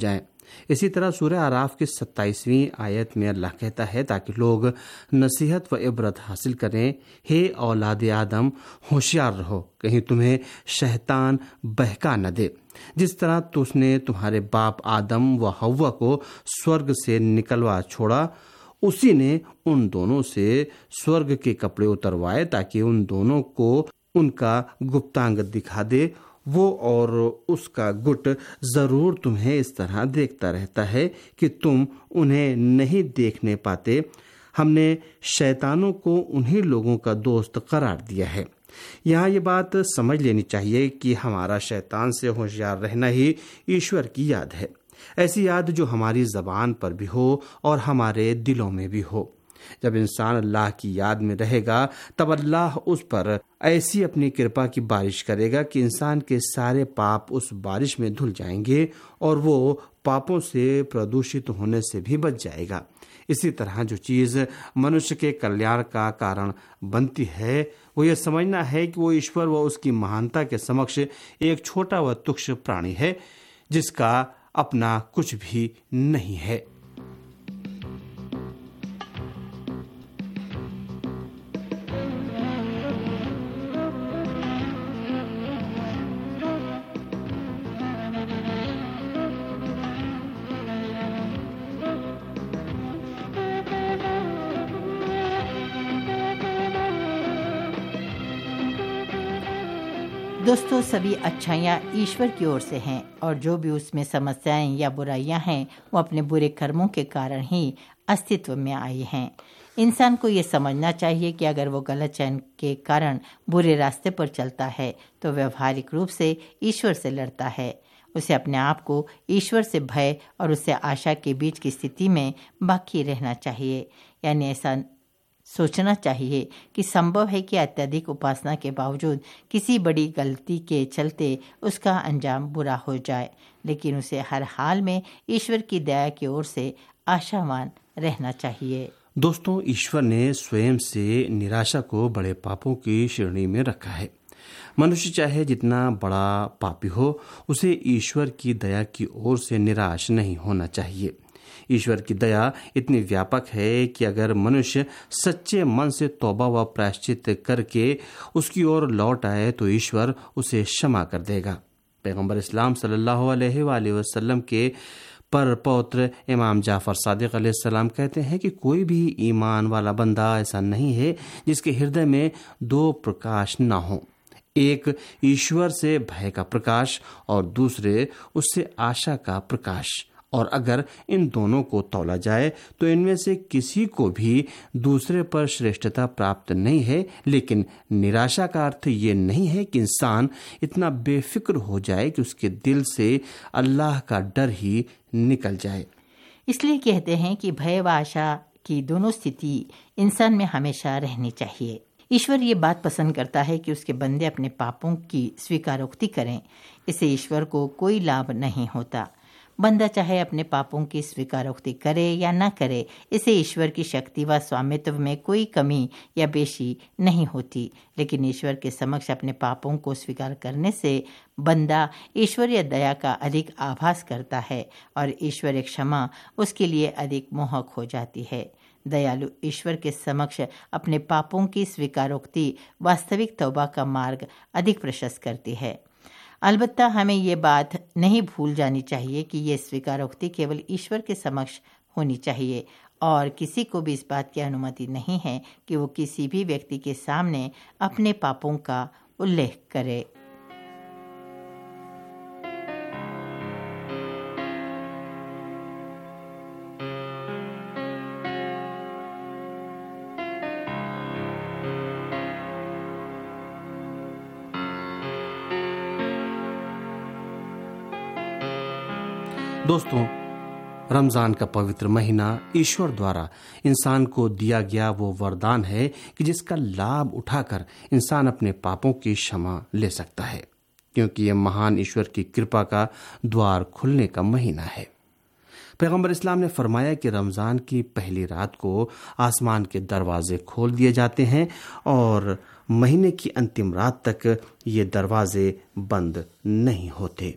Speaker 14: इसी तरह सूरह आराफ की 27वीं आयत में अल्लाह कहता है ताकि लोग नसीहत व इबरत हासिल करें, हे औलाद आदम होशियार रहो, कहीं तुम्हें शैतान बहका न दे। जिस तरह तुसने तुम्हारे बाप आदम व हव्वा को स्वर्ग से निकलवा छोड़ा, उसी ने उन दोनों से स्वर्ग के कपड़े उतरवाए ताकि उन दोनों को उनका गुप्तांग दिखा दे। वो और उसका गुट जरूर तुम्हें इस तरह देखता रहता है कि तुम उन्हें नहीं देखने पाते। हमने शैतानों को उन्हीं लोगों का दोस्त करार दिया है। यहाँ ये बात समझ लेनी चाहिए कि हमारा शैतान से होशियार रहना ही ईश्वर की याद है, ऐसी याद जो हमारी जबान पर भी हो और हमारे दिलों में भी हो। जब इंसान अल्लाह की याद में रहेगा तब अल्लाह उस पर ऐसी अपनी कृपा की बारिश करेगा कि इंसान के सारे पाप उस बारिश में धुल जाएंगे और वो पापों से प्रदूषित होने से भी बच जाएगा। इसी तरह जो चीज़ मनुष्य के कल्याण का कारण बनती है वो ये समझना है कि वो ईश्वर व उसकी महानता के समक्ष एक छोटा व तुच्छ प्राणी है जिसका अपना कुछ भी नहीं है।
Speaker 12: दोस्तों, सभी अच्छाइयाँ ईश्वर की ओर से हैं और जो भी उसमें समस्याएं या बुराइयां हैं वो अपने बुरे कर्मों के कारण ही अस्तित्व में आई हैं। इंसान को ये समझना चाहिए कि अगर वो गलत चयन के कारण बुरे रास्ते पर चलता है तो व्यवहारिक रूप से ईश्वर से लड़ता है। उसे अपने आप को ईश्वर से भय और उससे आशा के बीच की स्थिति में बाकी रहना चाहिए, यानी ऐसा सोचना चाहिए कि संभव है कि अत्यधिक उपासना के बावजूद किसी बड़ी गलती के चलते उसका अंजाम बुरा हो जाए, लेकिन उसे हर हाल में ईश्वर की दया की ओर से आशावान रहना चाहिए।
Speaker 14: दोस्तों, ईश्वर ने स्वयं से निराशा को बड़े पापों की श्रेणी में रखा है। मनुष्य चाहे जितना बड़ा पापी हो, उसे ईश्वर की दया की ओर से निराश नहीं होना चाहिए। ईश्वर की दया इतनी व्यापक है कि अगर मनुष्य सच्चे मन से तौबा व प्रायश्चित करके उसकी ओर लौट आए तो ईश्वर उसे क्षमा कर देगा। पैगंबर इस्लाम सल्लल्लाहु अलैहि वसल्लम के पर पौत्र इमाम जाफर सादिक अलैहिस्सलाम कहते हैं कि कोई भी ईमान वाला बंदा ऐसा नहीं है जिसके हृदय में दो प्रकाश ना हो, एक ईश्वर से भय का प्रकाश और दूसरे उससे आशा का प्रकाश। और अगर इन दोनों को तौला जाए तो इनमें से किसी को भी दूसरे पर श्रेष्ठता प्राप्त नहीं है। लेकिन निराशा का अर्थ ये नहीं है कि इंसान इतना बेफिक्र हो जाए कि उसके दिल से अल्लाह का डर ही निकल जाए।
Speaker 12: इसलिए कहते हैं कि भय व आशा की दोनों स्थिति इंसान में हमेशा रहनी चाहिए। ईश्वर ये बात पसंद करता है कि उसके बंदे अपने पापों की स्वीकारोक्ति करें। इससे ईश्वर को कोई लाभ नहीं होता। बंदा चाहे अपने पापों की स्वीकारोक्ति करे या न करे, इसे ईश्वर की शक्ति व स्वामित्व में कोई कमी या बेशी नहीं होती। लेकिन ईश्वर के समक्ष अपने पापों को स्वीकार करने से बंदा ईश्वरीय दया का अधिक आभास करता है और ईश्वरीय क्षमा उसके लिए अधिक मोहक हो जाती है। दयालु ईश्वर के समक्ष अपने पापों की स्वीकारोक्ति वास्तविक तौबा का मार्ग अधिक प्रशस्त करती है। अलबत्ता हमें ये बात नहीं भूल जानी चाहिए कि ये स्वीकारोक्ति केवल ईश्वर के समक्ष होनी चाहिए और किसी को भी इस बात की अनुमति नहीं है कि वो किसी भी व्यक्ति के सामने अपने पापों का उल्लेख करे।
Speaker 14: दोस्तों, रमजान का पवित्र महीना ईश्वर द्वारा इंसान को दिया गया वो वरदान है कि जिसका लाभ उठाकर इंसान अपने पापों की क्षमा ले सकता है, क्योंकि यह महान ईश्वर की कृपा का द्वार खुलने का महीना है। पैगंबर इस्लाम ने फरमाया कि रमजान की पहली रात को आसमान के दरवाजे खोल दिए जाते हैं और महीने की अंतिम रात तक ये दरवाजे बंद नहीं होते।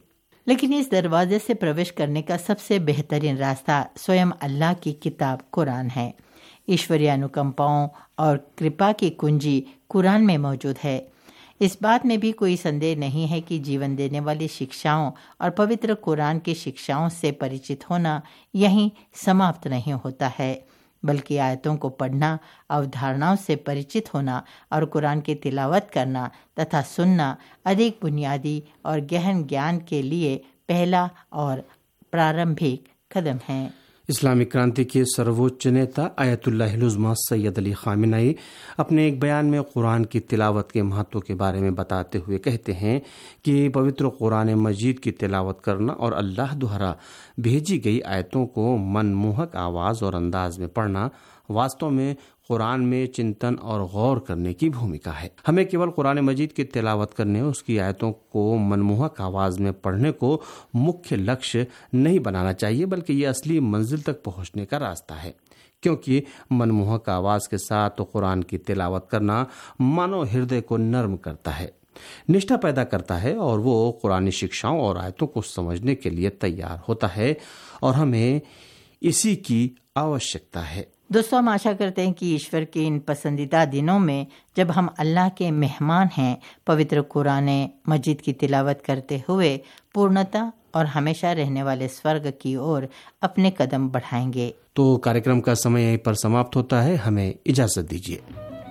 Speaker 12: लेकिन इस दरवाजे से प्रवेश करने का सबसे बेहतरीन रास्ता स्वयं अल्लाह की किताब कुरान है। ईश्वरीय अनुकंपाओं और कृपा की कुंजी कुरान में मौजूद है। इस बात में भी कोई संदेह नहीं है कि जीवन देने वाली शिक्षाओं और पवित्र कुरान की शिक्षाओं से परिचित होना यहीं समाप्त नहीं होता है, बल्कि आयतों को पढ़ना, अवधारणाओं से परिचित होना और कुरान की तिलावत करना तथा सुनना अधिक बुनियादी और गहन ज्ञान के लिए पहला और प्रारंभिक कदम है।
Speaker 14: इस्लामिक क्रांति के सर्वोच्च नेता Ayatollah Uzma Sayyid Ali Khamenei अपने एक बयान में कुरान की तिलावत के महत्व के बारे में बताते हुए कहते हैं कि पवित्र कुरान मजीद की तिलावत करना और अल्लाह द्वारा भेजी गई आयतों को मनमोहक आवाज़ और अंदाज में पढ़ना वास्तव में कुरान में चिंतन और गौर करने की भूमिका है। हमें केवल कुरान मजीद की तिलावत करने, उसकी आयतों को मनमोहक आवाज़ में पढ़ने को मुख्य लक्ष्य नहीं बनाना चाहिए, बल्कि ये असली मंजिल तक पहुंचने का रास्ता है, क्योंकि मनमोहक आवाज़ के साथ कुरान की तिलावत करना मानव हृदय को नर्म करता है, निष्ठा पैदा करता है और वो कुरानी शिक्षाओं और आयतों को समझने के लिए तैयार होता है, और हमें इसी की आवश्यकता है।
Speaker 12: दोस्तों, हम आशा करते हैं कि ईश्वर के इन पसंदीदा दिनों में जब हम अल्लाह के मेहमान हैं, पवित्र कुरान मजीद की तिलावत करते हुए पूर्णता और हमेशा रहने वाले स्वर्ग की ओर अपने कदम बढ़ाएंगे।
Speaker 14: तो कार्यक्रम का समय यहीं पर समाप्त होता है। हमें इजाजत दीजिए।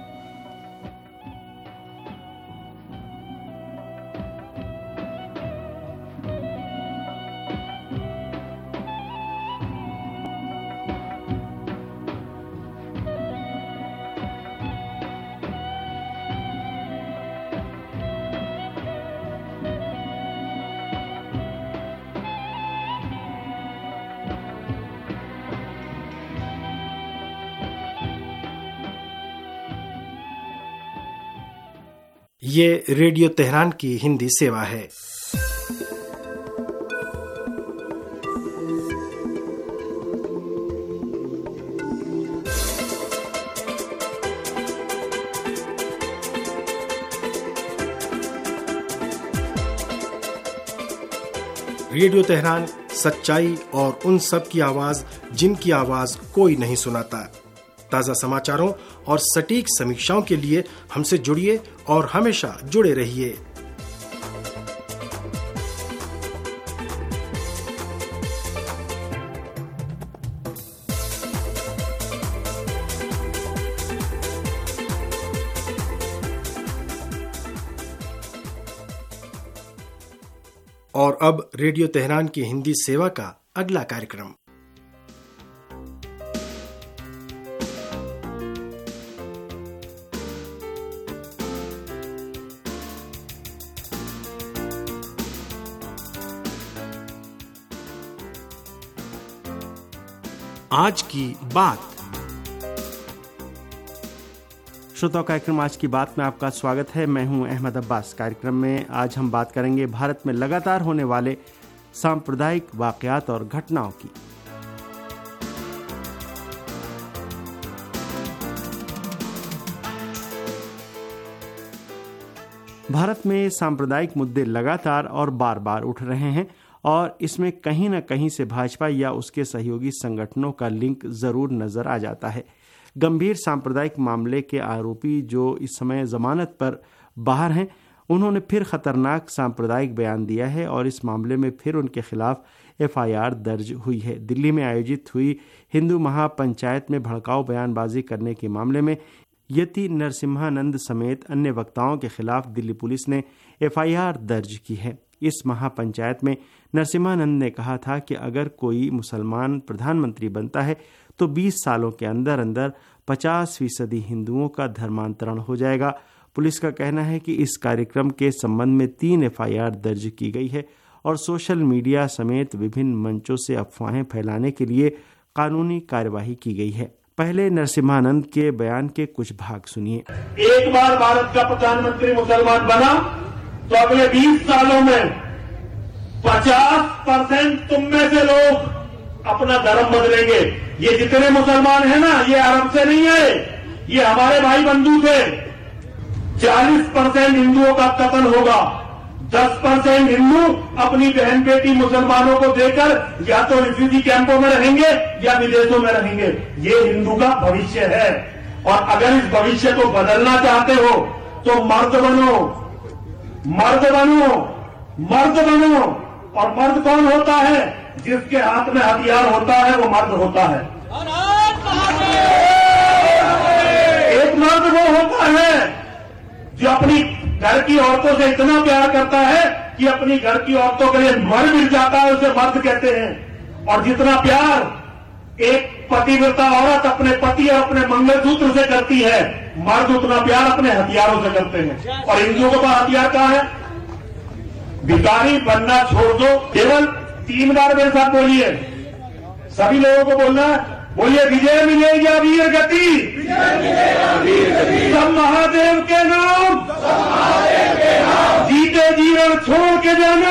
Speaker 15: ये रेडियो तेहरान की हिंदी सेवा है। रेडियो तेहरान सच्चाई और उन सब की आवाज जिनकी आवाज कोई नहीं सुनाता। ताज़ा समाचारों और सटीक समीक्षाओं के लिए हमसे जुड़िए और हमेशा जुड़े रहिए। और अब रेडियो तेहरान की हिंदी सेवा का अगला कार्यक्रम। आज की बात।
Speaker 8: श्रोताओं, कार्यक्रम आज की बात में आपका स्वागत है। मैं हूं अहमद अब्बास। कार्यक्रम में आज हम बात करेंगे भारत में लगातार होने वाले सांप्रदायिक वाकयात और घटनाओं की। भारत में सांप्रदायिक मुद्दे लगातार और बार बार उठ रहे हैं और इसमें कहीं न कहीं से भाजपा या उसके सहयोगी संगठनों का लिंक जरूर नजर आ जाता है। गंभीर सांप्रदायिक मामले के आरोपी जो इस समय जमानत पर बाहर हैं, उन्होंने फिर खतरनाक सांप्रदायिक बयान दिया है और इस मामले में फिर उनके खिलाफ FIR दर्ज हुई है। दिल्ली में आयोजित हुई हिंदू महापंचायत में भड़काऊ बयानबाजी करने के मामले में यति नरसिम्हानंद समेत अन्य वक्ताओं के खिलाफ दिल्ली पुलिस ने FIR दर्ज की है। इस महापंचायत में नरसिम्हानंद ने कहा था कि अगर कोई मुसलमान प्रधानमंत्री बनता है तो 20 सालों के अंदर अंदर 50% हिंदुओं का धर्मांतरण हो जाएगा। पुलिस का कहना है कि इस कार्यक्रम के संबंध में 3 FIR दर्ज की गई है और सोशल मीडिया समेत विभिन्न मंचों से अफवाहें फैलाने के लिए कानूनी कार्यवाही की गई है। पहले नरसिम्हानंद के बयान के कुछ भाग सुनिए।
Speaker 16: एक बार भारत का प्रधानमंत्री मुसलमान बना तो अगले 20 सालों में 50% तुम में से लोग अपना धर्म बदलेंगे। ये जितने मुसलमान हैं ना, ये अरब से नहीं है, ये हमारे भाई बंधु थे। 40% हिंदुओं का कत्ल होगा, 10% हिंदू अपनी बहन बेटी मुसलमानों को देकर या तो रिफ्यूजी कैंपों में रहेंगे या विदेशों में रहेंगे। ये हिंदू का भविष्य है। और अगर इस भविष्य को बदलना चाहते हो तो मर्द बनो, मर्द बनो, मर्द बनो। और मर्द कौन होता है? जिसके हाथ में हथियार होता है वो मर्द होता है। एक मर्द वो होता है जो अपनी घर की औरतों से इतना प्यार करता है कि अपनी घर की औरतों के लिए मर मिल जाता है, उसे मर्द कहते हैं। और जितना प्यार एक पतिव्रता औरत अपने पति और अपने मंगलसूत्र से करती है, मर्द उतना प्यार अपने हथियारों से करते हैं। और हिंदुओं के पास हथियार कहां है? भिखारी बनना छोड़ दो। केवल 3 बार मेरे साथ बोलिए, सभी लोगों को बोलना है, बोलिए विजय मिलेगा वीर गति, सब महादेव के नाम, जीते जीवन छोड़ के जाना,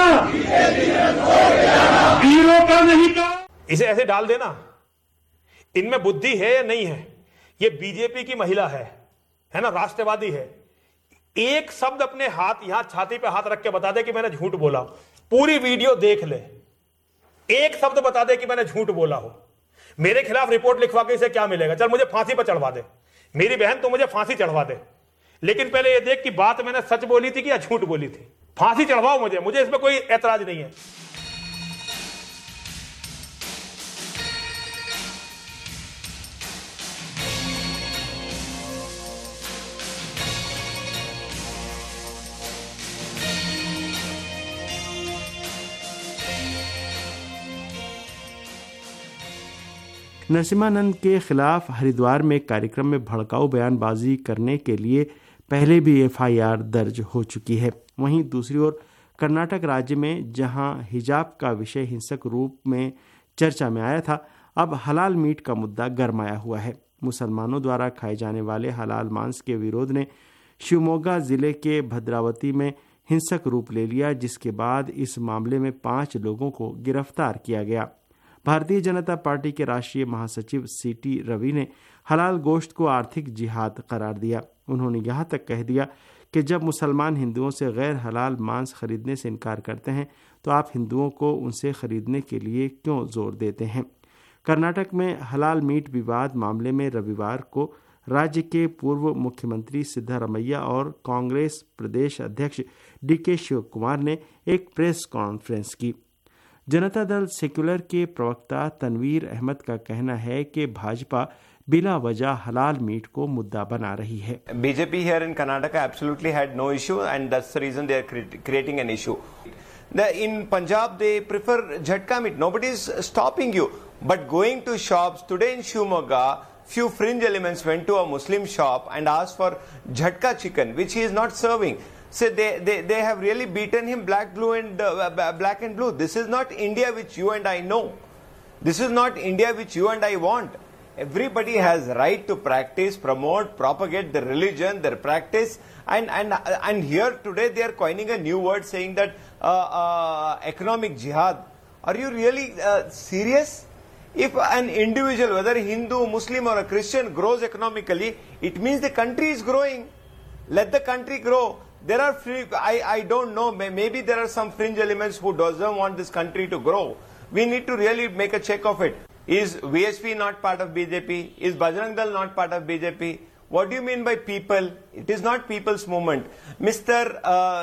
Speaker 16: वीरों का नहीं का।
Speaker 17: इसे ऐसे डाल देना, इनमें बुद्धि है या नहीं है। ये बीजेपी की महिला है ना, राष्ट्रवादी है। एक शब्द अपने हाथ यहां छाती पे हाथ रख के बता दे कि मैंने झूठ बोला, पूरी वीडियो देख ले। एक शब्द बता दे कि मैंने झूठ बोला हो, मेरे खिलाफ रिपोर्ट लिखवा के इसे क्या मिलेगा? चल मुझे फांसी पर चढ़वा दे, मेरी बहन तो मुझे फांसी चढ़वा दे, लेकिन पहले ये देख कि बात मैंने सच बोली थी कि या झूठ बोली थी। फांसी चढ़वाओ मुझे इसमें कोई ऐतराज नहीं है।
Speaker 14: नरसिम्हानंद के खिलाफ हरिद्वार में कार्यक्रम में भड़काऊ बयानबाजी करने के लिए पहले भी एफआईआर दर्ज हो चुकी है। वहीं दूसरी ओर कर्नाटक राज्य में जहां हिजाब का विषय हिंसक रूप में चर्चा में आया था, अब हलाल मीट का मुद्दा गरमाया हुआ है। मुसलमानों द्वारा खाए जाने वाले हलाल मांस के विरोध ने शिवमोगा जिले के भद्रावती में हिंसक रूप ले लिया, जिसके बाद इस मामले में 5 लोगों को गिरफ्तार किया गया। भारतीय जनता पार्टी के राष्ट्रीय महासचिव सीटी रवि ने हलाल गोश्त को आर्थिक जिहाद करार दिया। उन्होंने यहाँ तक कह दिया कि जब मुसलमान हिंदुओं से गैर हलाल मांस खरीदने से इनकार करते हैं तो आप हिंदुओं को उनसे खरीदने के लिए क्यों जोर देते हैं। कर्नाटक में हलाल मीट विवाद मामले में रविवार को राज्य के पूर्व मुख्यमंत्री सिद्धारमैया और कांग्रेस प्रदेश अध्यक्ष डीके शिव कुमार ने एक प्रेस कॉन्फ्रेंस की। जनता दल सेक्युलर के प्रवक्ता तनवीर अहमद का कहना है कि भाजपा बिला वजह हलाल मीट को मुद्दा बना रही है।
Speaker 18: BJP here in Karnataka absolutely had no issue and that's the reason they are creating an issue. In Punjab they prefer jhatka meat. Nobody is stopping you. But going to shops today in Shivamogga, few fringe elements went to a Muslim shop and asked for jhatka chicken, which he is not serving. So they have really beaten him black and blue. This is not India which you and I know. This is not India which you and I want. Everybody has right to practice, promote, propagate their religion, their practice, and here today they are coining a new word saying that economic jihad. Are you really serious? If an individual, whether Hindu, Muslim or a Christian, grows economically, it means the country is growing. Let the country grow. There are I don't know, maybe there are some fringe elements who doesn't want this country to grow. We need to really make a check of it. Is VSP not part of BJP? Is Bajrang Dal not part of BJP? What do you mean by people? It is not people's movement. Mr.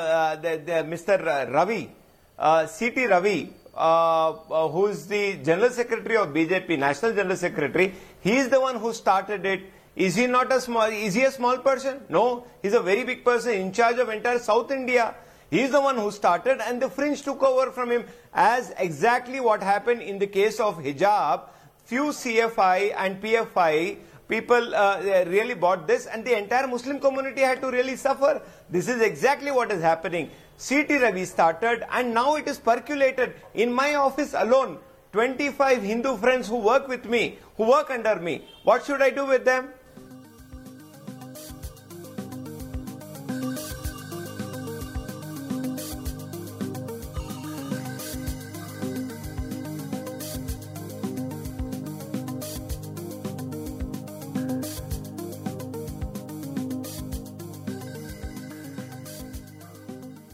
Speaker 18: Ravi, C.T. Ravi, who is the General Secretary of BJP, National General Secretary, he is the one who started it. Is he not a small person? No, he's a very big person in charge of entire South India. He is the one who started and the fringe took over from him, as exactly what happened in the case of hijab. Few CFI and PFI people really bought this and the entire Muslim community had to really suffer. This is exactly what is happening. C.T. Ravi started and now it is percolated. In my office alone, 25 Hindu friends who work with me, who work under me. What should I do with them?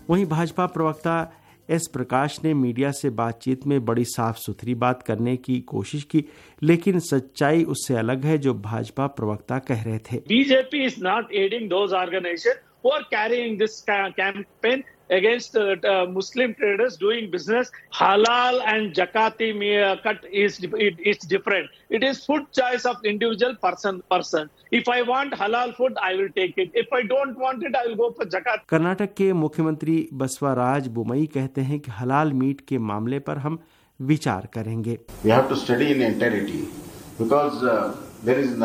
Speaker 14: वहीं भाजपा प्रवक्ता S प्रकाश ने media से बातचीत में बड़ी साफ सुथरी बात करने की कोशिश की, लेकिन सच्चाई उससे अलग है जो भाजपा प्रवक्ता कह रहे थे।
Speaker 19: BJP is not adding those organisation who are carrying this campaign against Muslim traders doing business. Halal and zakati cut is different. It is food choice of individual person. If I want halal food, I will take it. If I don't want it, I will go for zakat.
Speaker 14: Karnataka के मुख्यमंत्री बसवराज बोमई कहते हैं कि हलाल meet के मामले पर हम विचार करेंगे।
Speaker 20: We have to study in entirety because there is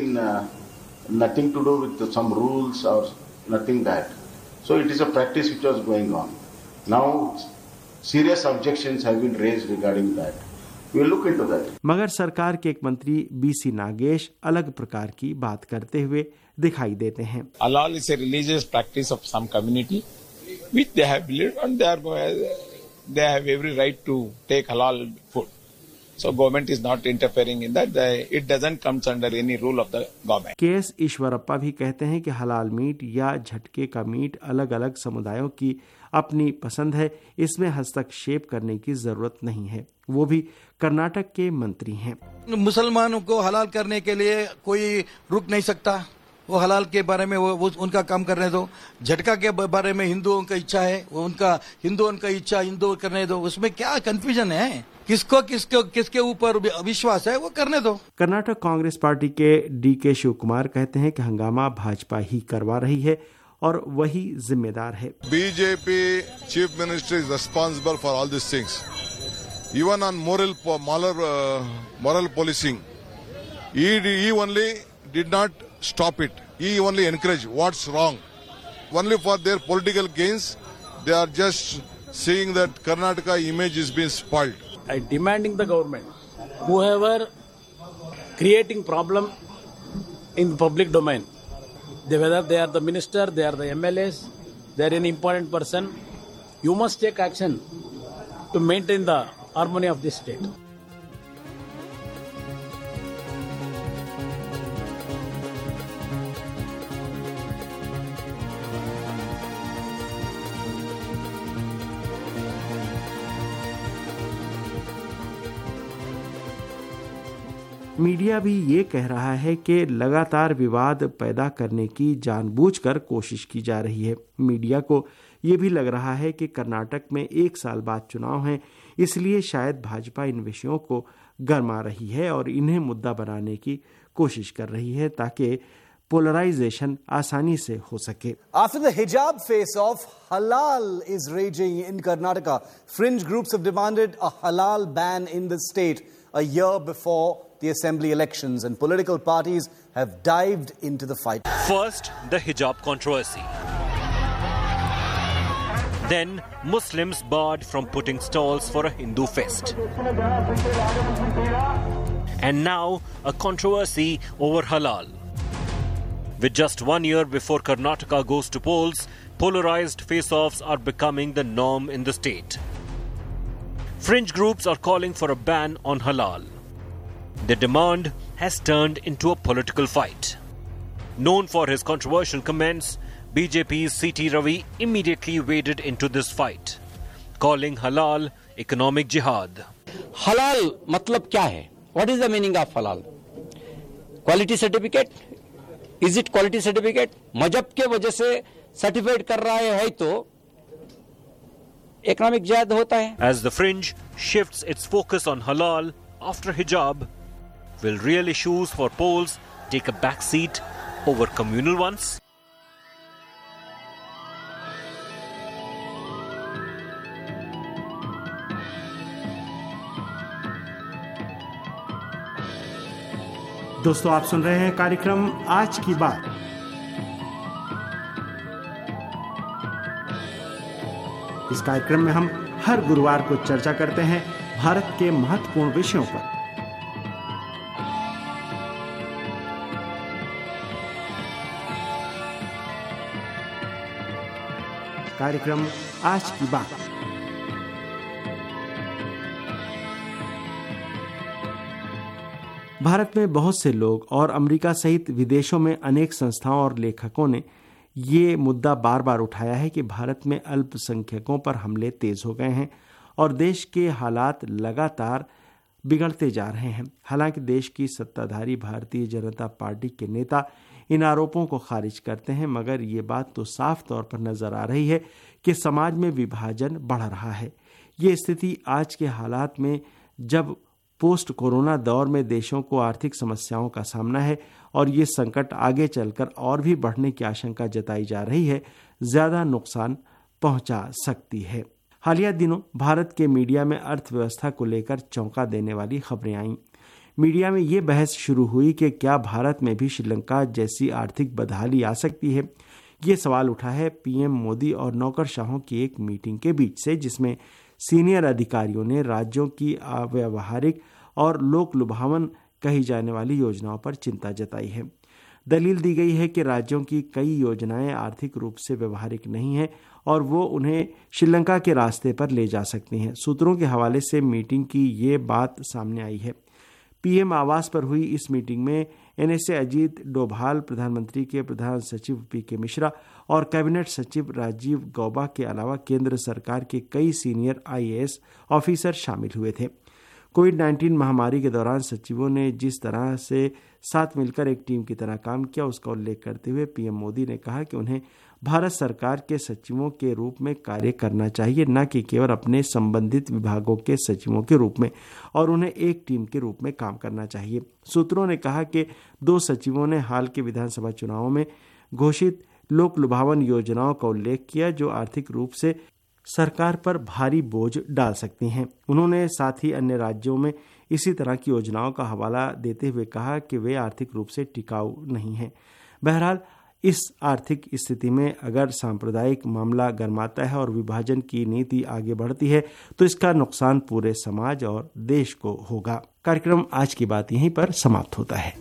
Speaker 20: nothing to do with some rules or nothing that. So it is a practice which was going on. Now serious objections have been raised regarding that. We will look into that.
Speaker 14: मगर सरकार के एक मंत्री BC Nagesh अलग प्रकार की बात करते हुए दिखाई देते हैं।
Speaker 21: Halal is a religious practice of some community which they have believed and they have every right to take halal food. So government is not interfering in that. It doesn't come under any rule of the government.
Speaker 14: K S Eshwarappa भी कहते हैं कि हलाल meet या झटके का meet अलग अलग समुदायों की अपनी पसंद है, इसमें हस्तक्षेप करने की जरूरत नहीं है। वो भी कर्नाटक के मंत्री हैं।
Speaker 22: मुसलमानों को हलाल करने के लिए कोई रुक नहीं सकता। वो हलाल के बारे में वो उनका काम करने दो। झटका के बारे में हिंदुओं की इच्छा है, वो उनका हिंदुओं की इच्छा हिंदू करने दो। उसमें क्या कंफ्यूजन है? किसके ऊपर विश्वास है वो करने दो।
Speaker 14: कर्नाटक कांग्रेस पार्टी के डीके शिव कुमार कहते हैं कि हंगामा भाजपा ही करवा रही है और वही जिम्मेदार है।
Speaker 23: BJP chief minister is responsible for all this things, even on moral policing. He only did not stop it. He only encouraged what's wrong. Only for their political gains, they are just seeing that Karnataka image is being spoiled.
Speaker 24: I demanding the government, whoever creating problem in the public domain, whether they are the minister, they are the MLAs, they are an important person, you must take action to maintain the harmony of this state.
Speaker 14: Media भी ये कह रहा है कि लगातार विवाद पैदा करने की जानबूझकर कोशिश की जा रही है। मीडिया को ये भी लग रहा है कि कर्नाटक में 1 साल बाद चुनाव हैं, इसलिए शायद भाजपा इन विषयों को गरमा रही है और इन्हें मुद्दा बनाने की कोशिश कर रही है ताकि पोलराइजेशन आसानी से हो सके।
Speaker 25: After the hijab face-off, halal is raging in Karnataka. Fringe groups have demanded a halal ban in the state a year before the assembly elections, and political parties have dived into the fight.
Speaker 26: First, the hijab controversy. Then, Muslims barred from putting stalls for a Hindu fest. And now, a controversy over halal. With just 1 year before Karnataka goes to polls, polarized face-offs are becoming the norm in the state. Fringe groups are calling for a ban on halal. The demand has turned into a political fight. Known for his controversial comments, BJP's C.T. Ravi immediately waded into this fight, calling halal economic jihad.
Speaker 27: Halal matlab kya hai? What is the meaning of halal? Quality certificate? Is it quality certificate? मजहब के वजह से certified कर रहा है तो economic jihad होता है.
Speaker 26: As the fringe shifts its focus on halal after hijab, will real issues for polls take a back seat over communal ones?
Speaker 14: दोस्तों, आप सुन रहे हैं कार्यक्रम आज की बात। इस कार्यक्रम में हम हर गुरुवार को चर्चा करते हैं भारत के महत्वपूर्ण विषयों पर। कार्यक्रम आज की बात। भारत में बहुत से लोग और अमेरिका सहित विदेशों में अनेक संस्थाओं और लेखकों ने
Speaker 2: ये मुद्दा बार बार उठाया है कि भारत में अल्पसंख्यकों पर हमले तेज हो गए हैं और देश के हालात लगातार बिगड़ते जा रहे हैं। हालांकि देश की सत्ताधारी भारतीय जनता पार्टी के नेता इन आरोपों को खारिज करते हैं, मगर ये बात तो साफ तौर पर नजर आ रही है कि समाज में विभाजन बढ़ रहा है। ये स्थिति आज के हालात में, जब पोस्ट कोरोना दौर में देशों को आर्थिक समस्याओं का सामना है और ये संकट आगे चलकर और भी बढ़ने की आशंका जताई जा रही है, ज्यादा नुकसान पहुंचा सकती है। हालिया दिनों भारत के मीडिया में अर्थव्यवस्था को लेकर चौंका देने वाली खबरें आईं। मीडिया में ये बहस शुरू हुई कि क्या भारत में भी श्रीलंका जैसी आर्थिक बदहाली आ सकती है। ये सवाल उठा है पीएम मोदी और नौकरशाहों की एक मीटिंग के बीच से, जिसमें सीनियर अधिकारियों ने राज्यों की अव्यावहारिक और लोक लुभावन कही जाने वाली योजनाओं पर चिंता जताई है। दलील दी गई है कि राज्यों की कई योजनाएं आर्थिक रूप से व्यवहारिक नहीं हैं और वो उन्हें श्रीलंका के रास्ते पर ले जा सकती हैं। सूत्रों के हवाले से मीटिंग की ये बात सामने आई है। पीएम आवास पर हुई इस मीटिंग में एनएसए अजीत डोभाल, प्रधानमंत्री के प्रधान सचिव पीके मिश्रा और कैबिनेट सचिव राजीव गौबा के अलावा केंद्र सरकार के कई सीनियर आईएएस ऑफिसर शामिल हुए थे। कोविड-19 महामारी के दौरान सचिवों ने जिस तरह से साथ मिलकर एक टीम की तरह काम किया, उसका उल्लेख करते हुए पीएम मोदी ने कहा कि उन्हें भारत सरकार के सचिवों के रूप में कार्य करना चाहिए, न कि केवल अपने संबंधित विभागों के सचिवों के रूप में, और उन्हें एक टीम के रूप में काम करना चाहिए। सूत्रों ने कहा कि 2 सचिवों ने हाल के विधानसभा चुनावों में घोषित लोक लुभावन योजनाओं का उल्लेख किया जो आर्थिक रूप से सरकार पर भारी बोझ डाल सकती हैं। उन्होंने साथ ही अन्य राज्यों में इसी तरह की योजनाओं का हवाला देते हुए कहा कि वे आर्थिक रूप से टिकाऊ नहीं हैं। बहरहाल, इस आर्थिक स्थिति में अगर सांप्रदायिक मामला गरमाता है और विभाजन की नीति आगे बढ़ती है तो इसका नुकसान पूरे समाज और देश को होगा। कार्यक्रम आज की बात यहीं पर समाप्त होता है।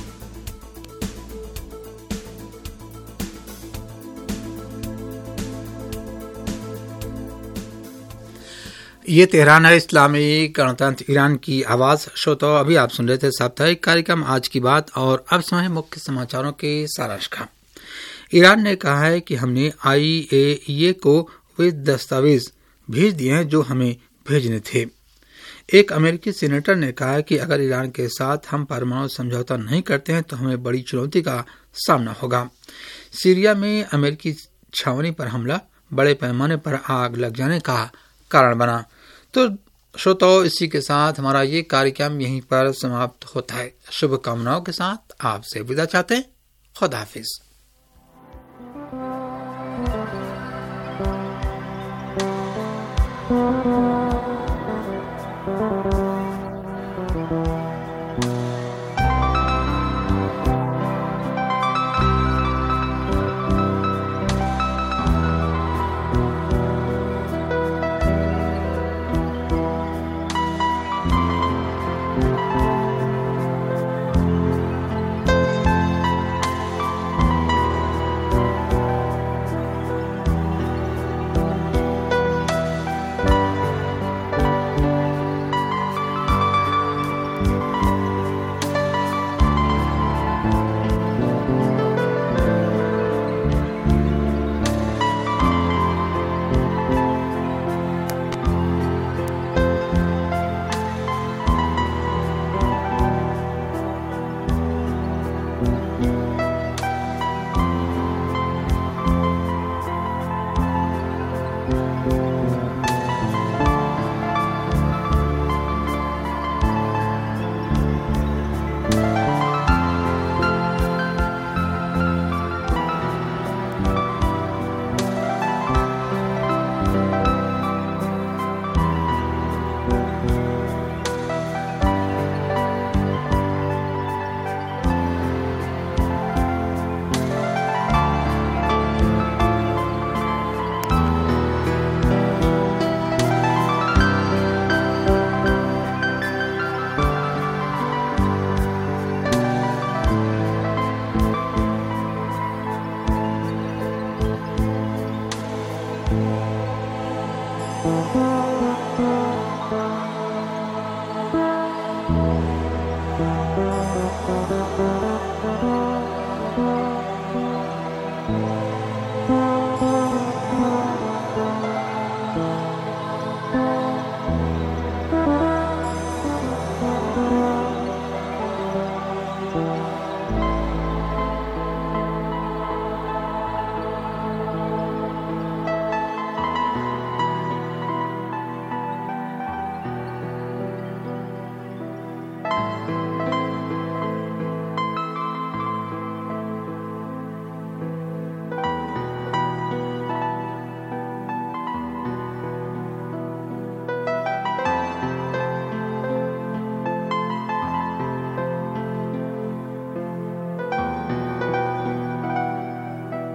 Speaker 3: ये तेहरान है, इस्लामी गणतंत्र ईरान की आवाज। श्रोताओं, अभी आप सुन रहे थे साप्ताहिक कार्यक्रम आज की बात, और अब समय मुख्य समाचारों के सारांश का। ईरान ने कहा है कि हमने IAEA को वे दस्तावेज भेज दिए हैं जो हमें भेजने थे। एक अमेरिकी सीनेटर ने कहा कि अगर ईरान के साथ हम परमाणु समझौता नहीं करते हैं तो हमें बड़ी चुनौती का सामना होगा। सीरिया में अमेरिकी छावनी पर हमला बड़े पैमाने पर आग लग जाने का कारण बना। तो श्रोताओं, इसी के साथ हमारा ये कार्यक्रम यहीं पर समाप्त होता है। शुभकामनाओं के साथ आपसे विदा चाहते हैं। खुदा हाफिज।